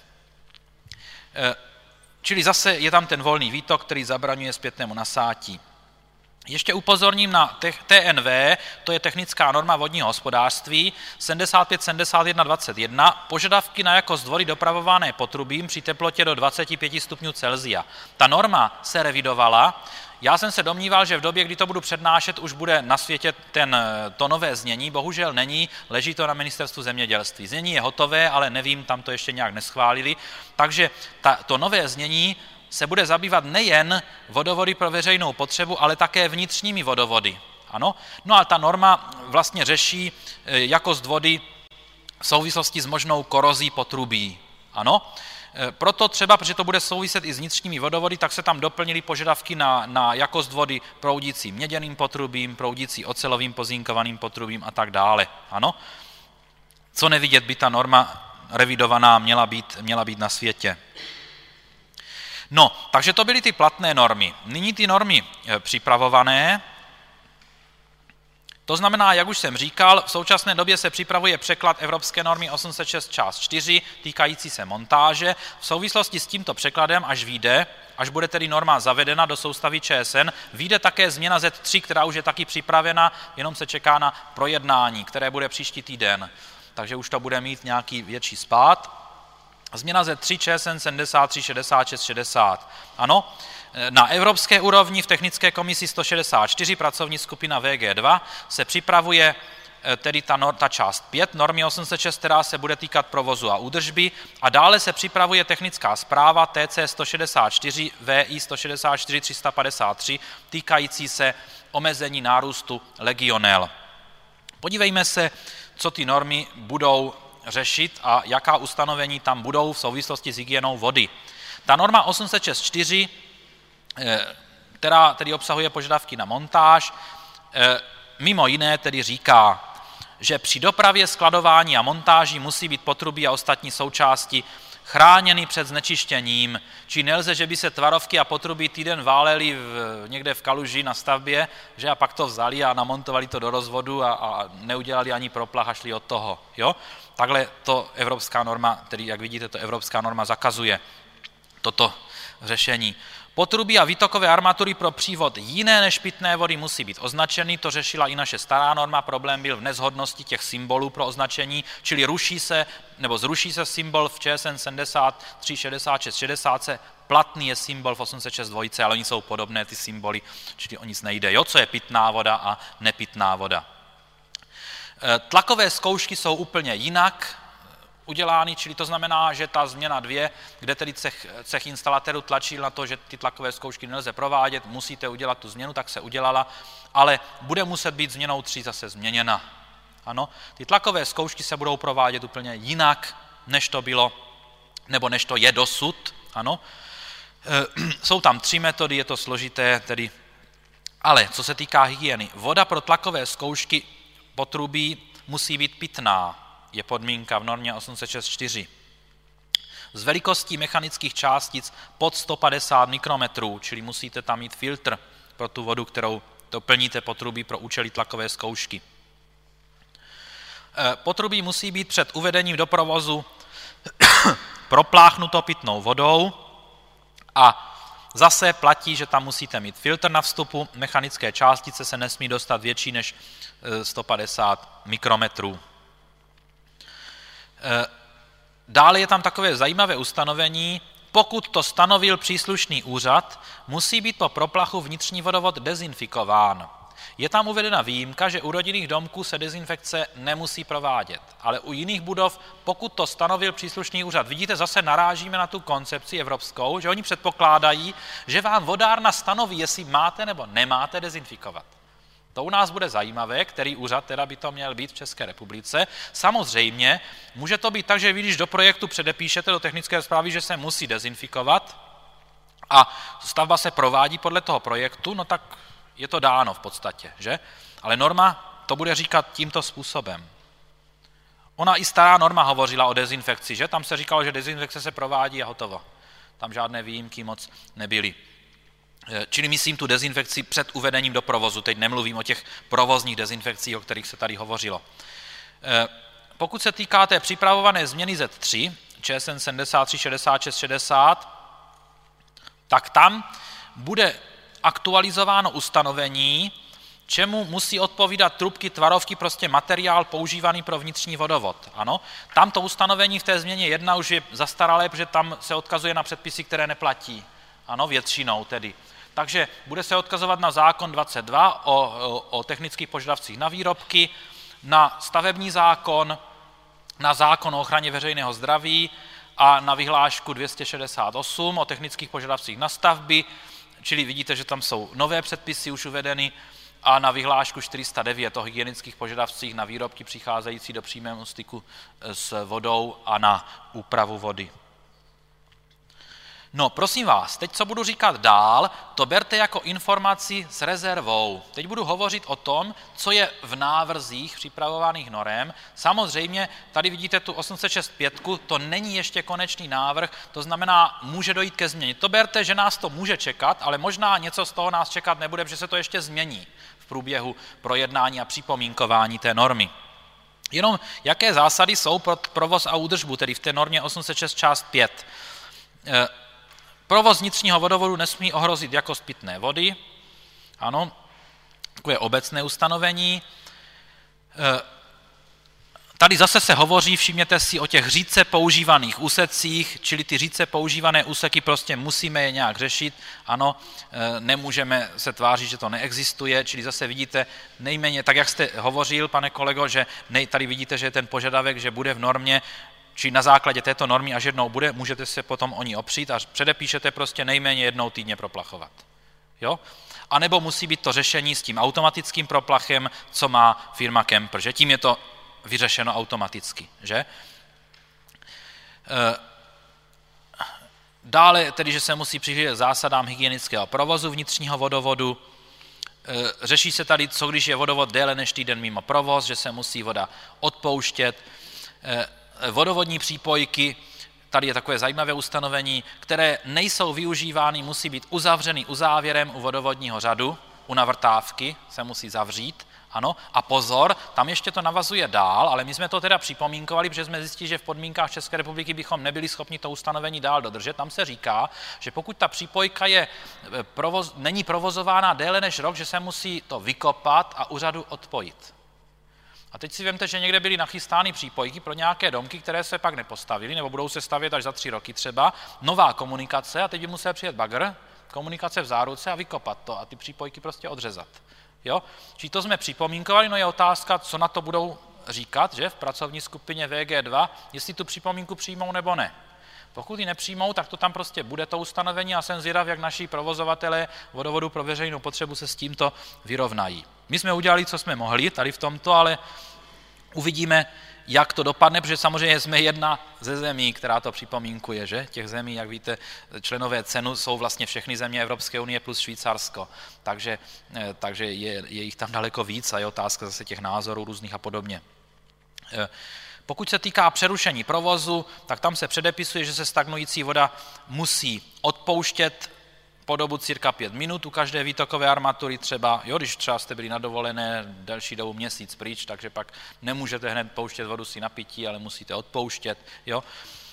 E, čili zase je tam ten volný výtok, který zabraňuje zpětnému nasátí. Ještě upozorním na T N V, to je technická norma vodního hospodářství, sedmdesát pět sedmdesát jedna dvacet jedna, požadavky na jakost vody dopravované potrubím při teplotě do dvacet pět stupňů Celsia. Ta norma se revidovala, já jsem se domníval, že v době, kdy to budu přednášet, už bude na světě ten, to nové znění, bohužel není, leží to na ministerstvu zemědělství. Znění je hotové, ale nevím, tam to ještě nějak neschválili, takže ta, to nové znění se bude zabývat nejen vodovody pro veřejnou potřebu, ale také vnitřními vodovody. Ano? No a ta norma vlastně řeší jakost vody v souvislosti s možnou korozí potrubí. Ano? Proto třeba, protože to bude souviset i s vnitřními vodovody, tak se tam doplnily požadavky na, na jakost vody proudící měděným potrubím, proudící ocelovým pozínkovaným potrubím a tak dále. Ano? Co nevidět, by ta norma revidovaná měla být, měla být na světě. No, takže to byly ty platné normy. Nyní ty normy připravované. To znamená, jak už jsem říkal, v současné době se připravuje překlad Evropské normy osm set šest část čtyři týkající se montáže. V souvislosti s tímto překladem, až vyjde, až bude tedy norma zavedena do soustavy ČSN, vyjde také změna Z tři, která už je taky připravena, jenom se čeká na projednání, které bude příští týden. Takže už to bude mít nějaký větší spád. Změna Z tři ČSN sedmdesát tři šedesát šest šedesát. Ano, na evropské úrovni v technické komisi sto šedesát čtyři, pracovní skupina V G dva, se připravuje tedy ta, nor, ta část pět normy osm set šest, která se bude týkat provozu a údržby, a dále se připravuje technická zpráva T C sto šedesát čtyři V I sto šedesát čtyři tři sta padesát tři týkající se omezení nárůstu legionel. Podívejme se, co ty normy budou řešit a jaká ustanovení tam budou v souvislosti s hygienou vody. Ta norma osm set šest čtyři, která tedy obsahuje požadavky na montáž, mimo jiné tedy říká, že při dopravě, skladování a montáži musí být potrubí a ostatní součásti chráněny před znečištěním, či nelze, že by se tvarovky a potrubí týden válely v, někde v kaluži na stavbě, že a pak to vzali a namontovali to do rozvodu a, a neudělali ani proplach a šli od toho. Jo? Takhle to evropská norma, tedy jak vidíte, to evropská norma zakazuje toto řešení. Potrubí a výtokové armatury pro přívod jiné než pitné vody musí být označeny, to řešila i naše stará norma, problém byl v nezhodnosti těch symbolů pro označení, čili ruší se, nebo zruší se symbol v ČSN sedmdesát tři šedesát šest šedesát, platný je symbol v osm set šest dva, ale oni jsou podobné ty symboly, čili o nic nejde. Jo, co je pitná voda a nepitná voda. Tlakové zkoušky jsou úplně jinak udělány, čili to znamená, že ta změna dvě, kde tedy cech, cech instalatérů tlačil na to, že ty tlakové zkoušky nelze provádět, musíte udělat tu změnu, tak se udělala, ale bude muset být změnou tři zase změněna. Ano, ty tlakové zkoušky se budou provádět úplně jinak, než to bylo, nebo než to je dosud. Ano. E, jsou tam tři metody, je to složité, tedy, ale co se týká hygieny, voda pro tlakové zkoušky potrubí musí být pitná, je podmínka v normě osm set šest čtyři. Z velikostí mechanických částic pod sto padesát mikrometrů, čili musíte tam mít filtr pro tu vodu, kterou doplníte potrubí pro účely tlakové zkoušky. Potrubí musí být před uvedením do provozu propláchnuto pitnou vodou a zase platí, že tam musíte mít filtr na vstupu, mechanické částice se nesmí dostat větší než sto padesát mikrometrů. Dále je tam takové zajímavé ustanovení, pokud to stanovil příslušný úřad, musí být po proplachu vnitřní vodovod dezinfikován. Je tam uvedena výjimka, že u rodinných domků se dezinfekce nemusí provádět, ale u jiných budov, pokud to stanovil příslušný úřad. Vidíte, zase narážíme na tu koncepci evropskou, že oni předpokládají, že vám vodárna stanoví, jestli máte nebo nemáte dezinfikovat. To u nás bude zajímavé, který úřad teda by to měl být v České republice. Samozřejmě může to být tak, že vy, když do projektu předepíšete do technické zprávy, že se musí dezinfikovat a stavba se provádí podle toho projektu, no tak je to dáno v podstatě, že? Ale norma to bude říkat tímto způsobem. Ona i stará norma hovořila o dezinfekci, že? Tam se říkalo, že dezinfekce se provádí a hotovo. Tam žádné výjimky moc nebyly. Čili myslím tu dezinfekci před uvedením do provozu. Teď nemluvím o těch provozních dezinfekcích, o kterých se tady hovořilo. Pokud se týká té připravované změny Z tři, ČSN sedmdesát tři šedesát šest šedesát, tak tam bude aktualizováno ustanovení, čemu musí odpovídat trubky, tvarovky, prostě materiál používaný pro vnitřní vodovod. Ano, tam to ustanovení v té změně jedna už je zastaralé, protože tam se odkazuje na předpisy, které neplatí. Ano, většinou tedy. Takže bude se odkazovat na zákon dvacet dva o, o, o technických požadavcích na výrobky, na stavební zákon, na zákon o ochraně veřejného zdraví a na vyhlášku dvě stě šedesát osm o technických požadavcích na stavby, čili vidíte, že tam jsou nové předpisy už uvedeny, a na vyhlášku čtyři sta devět o hygienických požadavcích na výrobky přicházející do přímého styku s vodou a na úpravu vody. No, prosím vás, teď, co budu říkat dál, to berte jako informaci s rezervou. Teď budu hovořit o tom, co je v návrzích připravovaných norem. Samozřejmě, tady vidíte tu osm set šest pět, to není ještě konečný návrh, to znamená, může dojít ke změně. To berte, že nás to může čekat, ale možná něco z toho nás čekat nebude, protože se to ještě změní v průběhu projednání a připomínkování té normy. Jenom jaké zásady jsou pro provoz a údržbu, tedy v té normě osm set šest část pět. Provoz vnitřního vodovodu nesmí ohrozit jakost pitné vody, ano, takové obecné ustanovení. Tady zase se hovoří, všimněte si, o těch řídce používaných úsecích, čili ty řídce používané úseky prostě musíme je nějak řešit, ano, nemůžeme se tvářit, že to neexistuje, čili zase vidíte nejméně, tak jak jste hovořil, pane kolego, že nej, tady vidíte, že je ten požadavek, že bude v normě, či na základě této normy, až jednou bude, můžete se potom o ní opřít a předepíšete prostě nejméně jednou týdně proplachovat. Jo? A nebo musí být to řešení s tím automatickým proplachem, co má firma Kemper, že tím je to vyřešeno automaticky. Že? Dále tedy, že se musí přihlížet zásadám hygienického provozu vnitřního vodovodu. Řeší se tady, co když je vodovod déle než týden mimo provoz, že se musí voda odpouštět. Vodovodní přípojky, tady je takové zajímavé ustanovení, které nejsou využívány, musí být uzavřeny uzávěrem u vodovodního řadu, u navrtávky se musí zavřít, ano, a pozor, tam ještě to navazuje dál, ale my jsme to teda připomínkovali, protože jsme zjistili, že v podmínkách České republiky bychom nebyli schopni to ustanovení dál dodržet. Tam se říká, že pokud ta přípojka je provoz, není provozována déle než rok, že se musí to vykopat a u řadu odpojit. A teď si vemte, že někde byly nachystány přípojky pro nějaké domky, které se pak nepostavily, nebo budou se stavět až za tři roky třeba, nová komunikace a teď by musel přijet bagr, komunikace v záruce a vykopat to a ty přípojky prostě odřezat. Jo? Čili to jsme připomínkovali, no je otázka, co na to budou říkat, že v pracovní skupině V G dva, jestli tu připomínku přijmou nebo ne. Pokud ji nepřijmou, tak to tam prostě bude to ustanovení a jsem zvědav, jak naši provozovatelé vodovodu pro veřejnou potřebu se s tímto vyrovnají. My jsme udělali, co jsme mohli tady v tomto, ale uvidíme, jak to dopadne, protože samozřejmě jsme jedna ze zemí, která to připomínkuje, že? Těch zemí, jak víte, členové cenu jsou vlastně všechny země Evropské unie plus Švýcarsko, takže, takže je, je jich tam daleko víc a je otázka zase těch názorů různých a podobně. Pokud se týká přerušení provozu, tak tam se předepisuje, že se stagnující voda musí odpouštět po dobu cirka pět minut u každé výtokové armatury třeba, jo, když třeba jste byli na dovolené delší dobu měsíc pryč, takže pak nemůžete hned pouštět vodu si na pití, ale musíte odpouštět. Jo.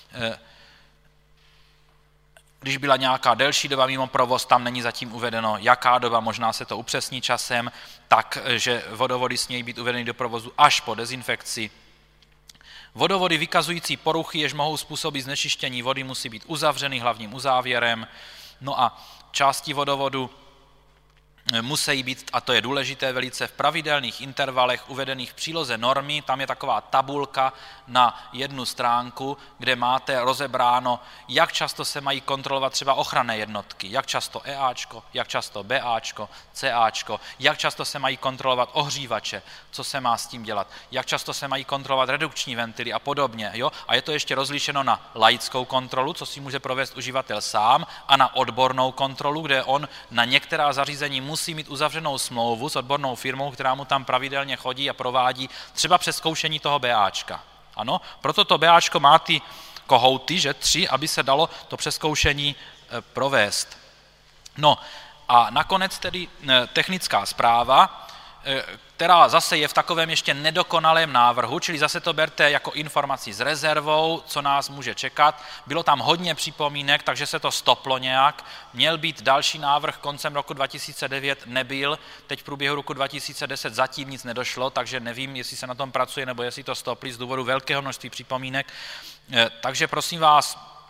Když byla nějaká delší doba mimo provoz, tam není zatím uvedeno, jaká doba, možná se to upřesní časem, takže vodovody smějí být uvedeny do provozu až po dezinfekci. Vodovody vykazující poruchy, jež mohou způsobit znečištění vody, musí být uzavřeny hlavním uzávěrem. No a části vodovodu musí být, a to je důležité velice, v pravidelných intervalech uvedených v příloze normy, tam je taková tabulka na jednu stránku, kde máte rozebráno, jak často se mají kontrolovat třeba ochranné jednotky, jak často EAčko, jak často BAčko, CAčko, jak často se mají kontrolovat ohřívače, co se má s tím dělat, jak často se mají kontrolovat redukční ventily a podobně. Jo? A je to ještě rozlišeno na laickou kontrolu, co si může provést uživatel sám, a na odbornou kontrolu, kde on na některá zařízení musí mít uzavřenou smlouvu s odbornou firmou, která mu tam pravidelně chodí a provádí třeba přezkoušení toho BAčka. Ano, proto to BAčko má ty kohouty, že tři, aby se dalo to přezkoušení e, provést. No a nakonec tedy e, technická zpráva, e, která zase je v takovém ještě nedokonalém návrhu, čili zase to berte jako informaci s rezervou, co nás může čekat. Bylo tam hodně připomínek, takže se to stoplo nějak. Měl být další návrh koncem roku dva tisíce devět, nebyl. Teď v průběhu roku dva tisíce deset zatím nic nedošlo, takže nevím, jestli se na tom pracuje, nebo jestli to stopli z důvodu velkého množství připomínek. Takže prosím vás,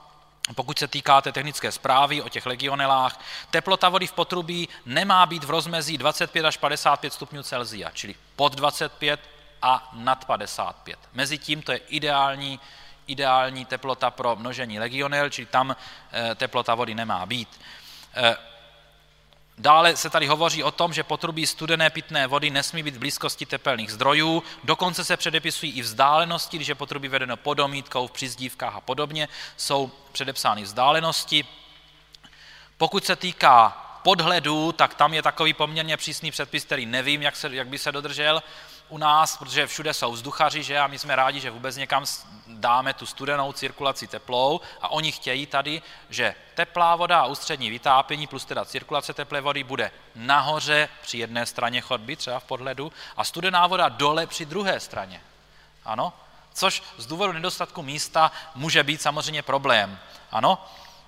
pokud se týká té technické zprávy o těch legionelách, teplota vody v potrubí nemá být v rozmezí dvacet pět až padesát pět stupňů Celsia, čili pod dvacet pět a nad padesát pět. Mezitím to je ideální, ideální teplota pro množení legionel, čili tam e, teplota vody nemá být. E, Dále se tady hovoří o tom, že potrubí studené pitné vody nesmí být v blízkosti tepelných zdrojů, dokonce se předepisují i vzdálenosti, když je potrubí vedeno pod omítkou, v přizdívkách a podobně, jsou předepsány vzdálenosti. Pokud se týká podhledů, tak tam je takový poměrně přísný předpis, který nevím, jak, se, jak by se dodržel u nás, protože všude jsou vzduchaři, že? A my jsme rádi, že vůbec někam dáme tu studenou cirkulaci teplou a oni chtějí tady, že teplá voda a ústřední vytápění plus teda cirkulace teplé vody bude nahoře při jedné straně chodby, třeba v podhledu, a studená voda dole při druhé straně. Ano? Což z důvodu nedostatku místa může být samozřejmě problém. Ano?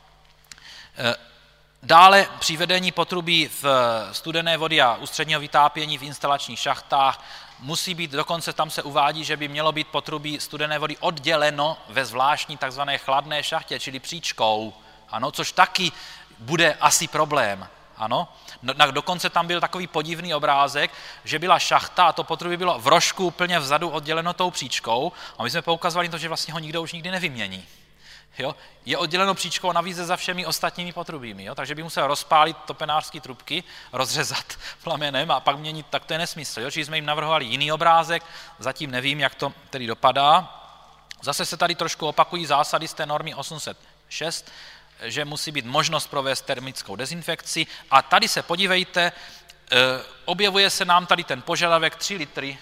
E- Dále při vedení potrubí v studené vody a ústředního vytápění v instalačních šachtách musí být, dokonce tam se uvádí, že by mělo být potrubí studené vody odděleno ve zvláštní takzvané chladné šachtě, čili příčkou, ano, což taky bude asi problém. Ano? Dokonce tam byl takový podivný obrázek, že byla šachta a to potrubí bylo v rožku úplně vzadu odděleno tou příčkou a my jsme poukazovali to, že vlastně ho nikdo už nikdy nevymění. Jo? Je odděleno příčkou a navíc za všemi ostatními potrubími, jo? Takže by musel rozpálit topenářské trubky, rozřezat plamenem a pak měnit, tak to je nesmysl. Jo? Čili jsme jim navrhovali jiný obrázek, zatím nevím, jak to tedy dopadá. Zase se tady trošku opakují zásady z té normy osm set šest, že musí být možnost provést termickou dezinfekci a tady se podívejte, objevuje se nám tady ten požadavek tři litry.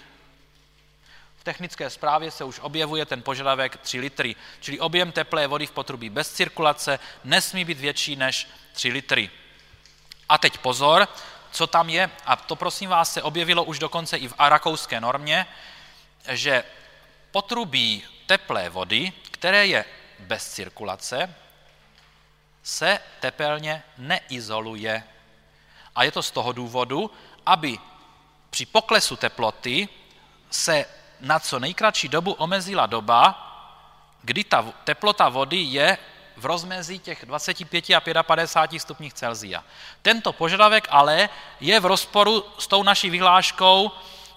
V technické zprávě se už objevuje ten požadavek tři litry, čili objem teplé vody v potrubí bez cirkulace nesmí být větší než tři litry. A teď pozor, co tam je, a to prosím vás se objevilo už dokonce i v rakouské normě, že potrubí teplé vody, které je bez cirkulace, se tepelně neizoluje. A je to z toho důvodu, aby při poklesu teploty se na co nejkratší dobu omezila doba, kdy ta teplota vody je v rozmezí těch dvacet pět a padesát pět stupňů Celsia. Tento požadavek ale je v rozporu s tou naší vyhláškou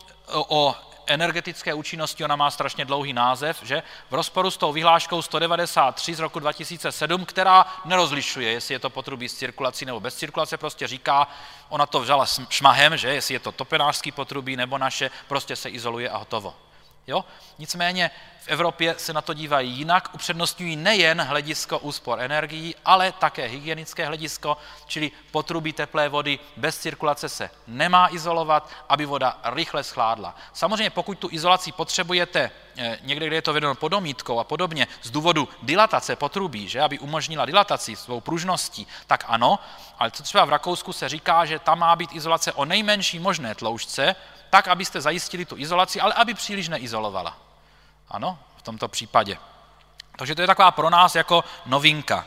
o energetické účinnosti, ona má strašně dlouhý název, že? V rozporu s tou vyhláškou sto devadesát tři z roku dva tisíce sedm, která nerozlišuje, jestli je to potrubí s cirkulací nebo bez cirkulace, prostě říká, ona to vzala šmahem, že? Jestli je to topenářský potrubí nebo naše, prostě se izoluje a hotovo. Jo? Nicméně v Evropě se na to dívají jinak, upřednostňují nejen hledisko úspor energií, ale také hygienické hledisko, čili potrubí teplé vody bez cirkulace se nemá izolovat, aby voda rychle schládla. Samozřejmě pokud tu izolaci potřebujete někde, kde je to vedeno pod omítkou a podobně, z důvodu dilatace potrubí, že, aby umožnila dilataci svou pružností, tak ano, ale co třeba v Rakousku se říká, že tam má být izolace o nejmenší možné tloušťce, tak, abyste zajistili tu izolaci, ale aby příliš neizolovala. Ano, v tomto případě. Takže to je taková pro nás jako novinka.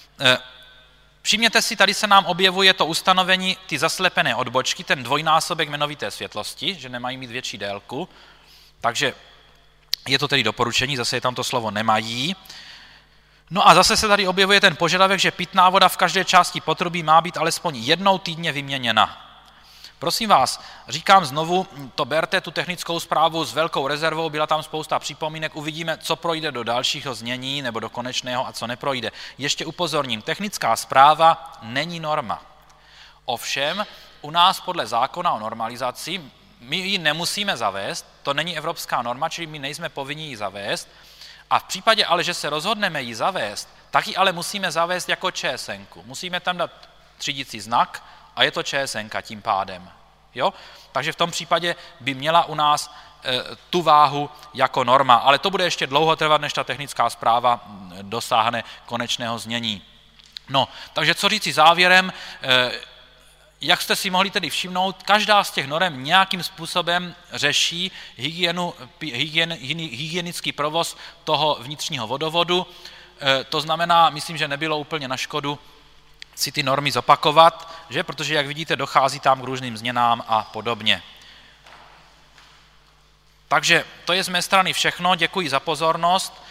Všimněte si, tady se nám objevuje to ustanovení, ty zaslepené odbočky, ten dvojnásobek jmenovité světlosti, že nemají mít větší délku, takže je to tedy doporučení, zase je tam to slovo nemají. No a zase se tady objevuje ten požadavek, že pitná voda v každé části potrubí má být alespoň jednou týdně vyměněna. Prosím vás, říkám znovu, to berte, tu technickou zprávu s velkou rezervou, byla tam spousta připomínek, uvidíme, co projde do dalšího znění nebo do konečného a co neprojde. Ještě upozorním, technická zpráva není norma. Ovšem, u nás podle zákona o normalizaci, my ji nemusíme zavést, to není evropská norma, čili my nejsme povinni ji zavést, a v případě ale, že se rozhodneme ji zavést, tak ji ale musíme zavést jako ČSNku. Musíme tam dát třídicí znak, a je to ČSNka tím pádem. Jo? Takže v tom případě by měla u nás e, tu váhu jako norma. Ale to bude ještě dlouho trvat, než ta technická zpráva dosáhne konečného znění. No, takže co říci závěrem, e, jak jste si mohli tedy všimnout, každá z těch norem nějakým způsobem řeší hygienu, hygien, hygienický provoz toho vnitřního vodovodu. E, to znamená, myslím, že nebylo úplně na škodu si ty normy zopakovat, že? Protože, jak vidíte, dochází tam k různým změnám a podobně. Takže to je z mé strany všechno, děkuji za pozornost.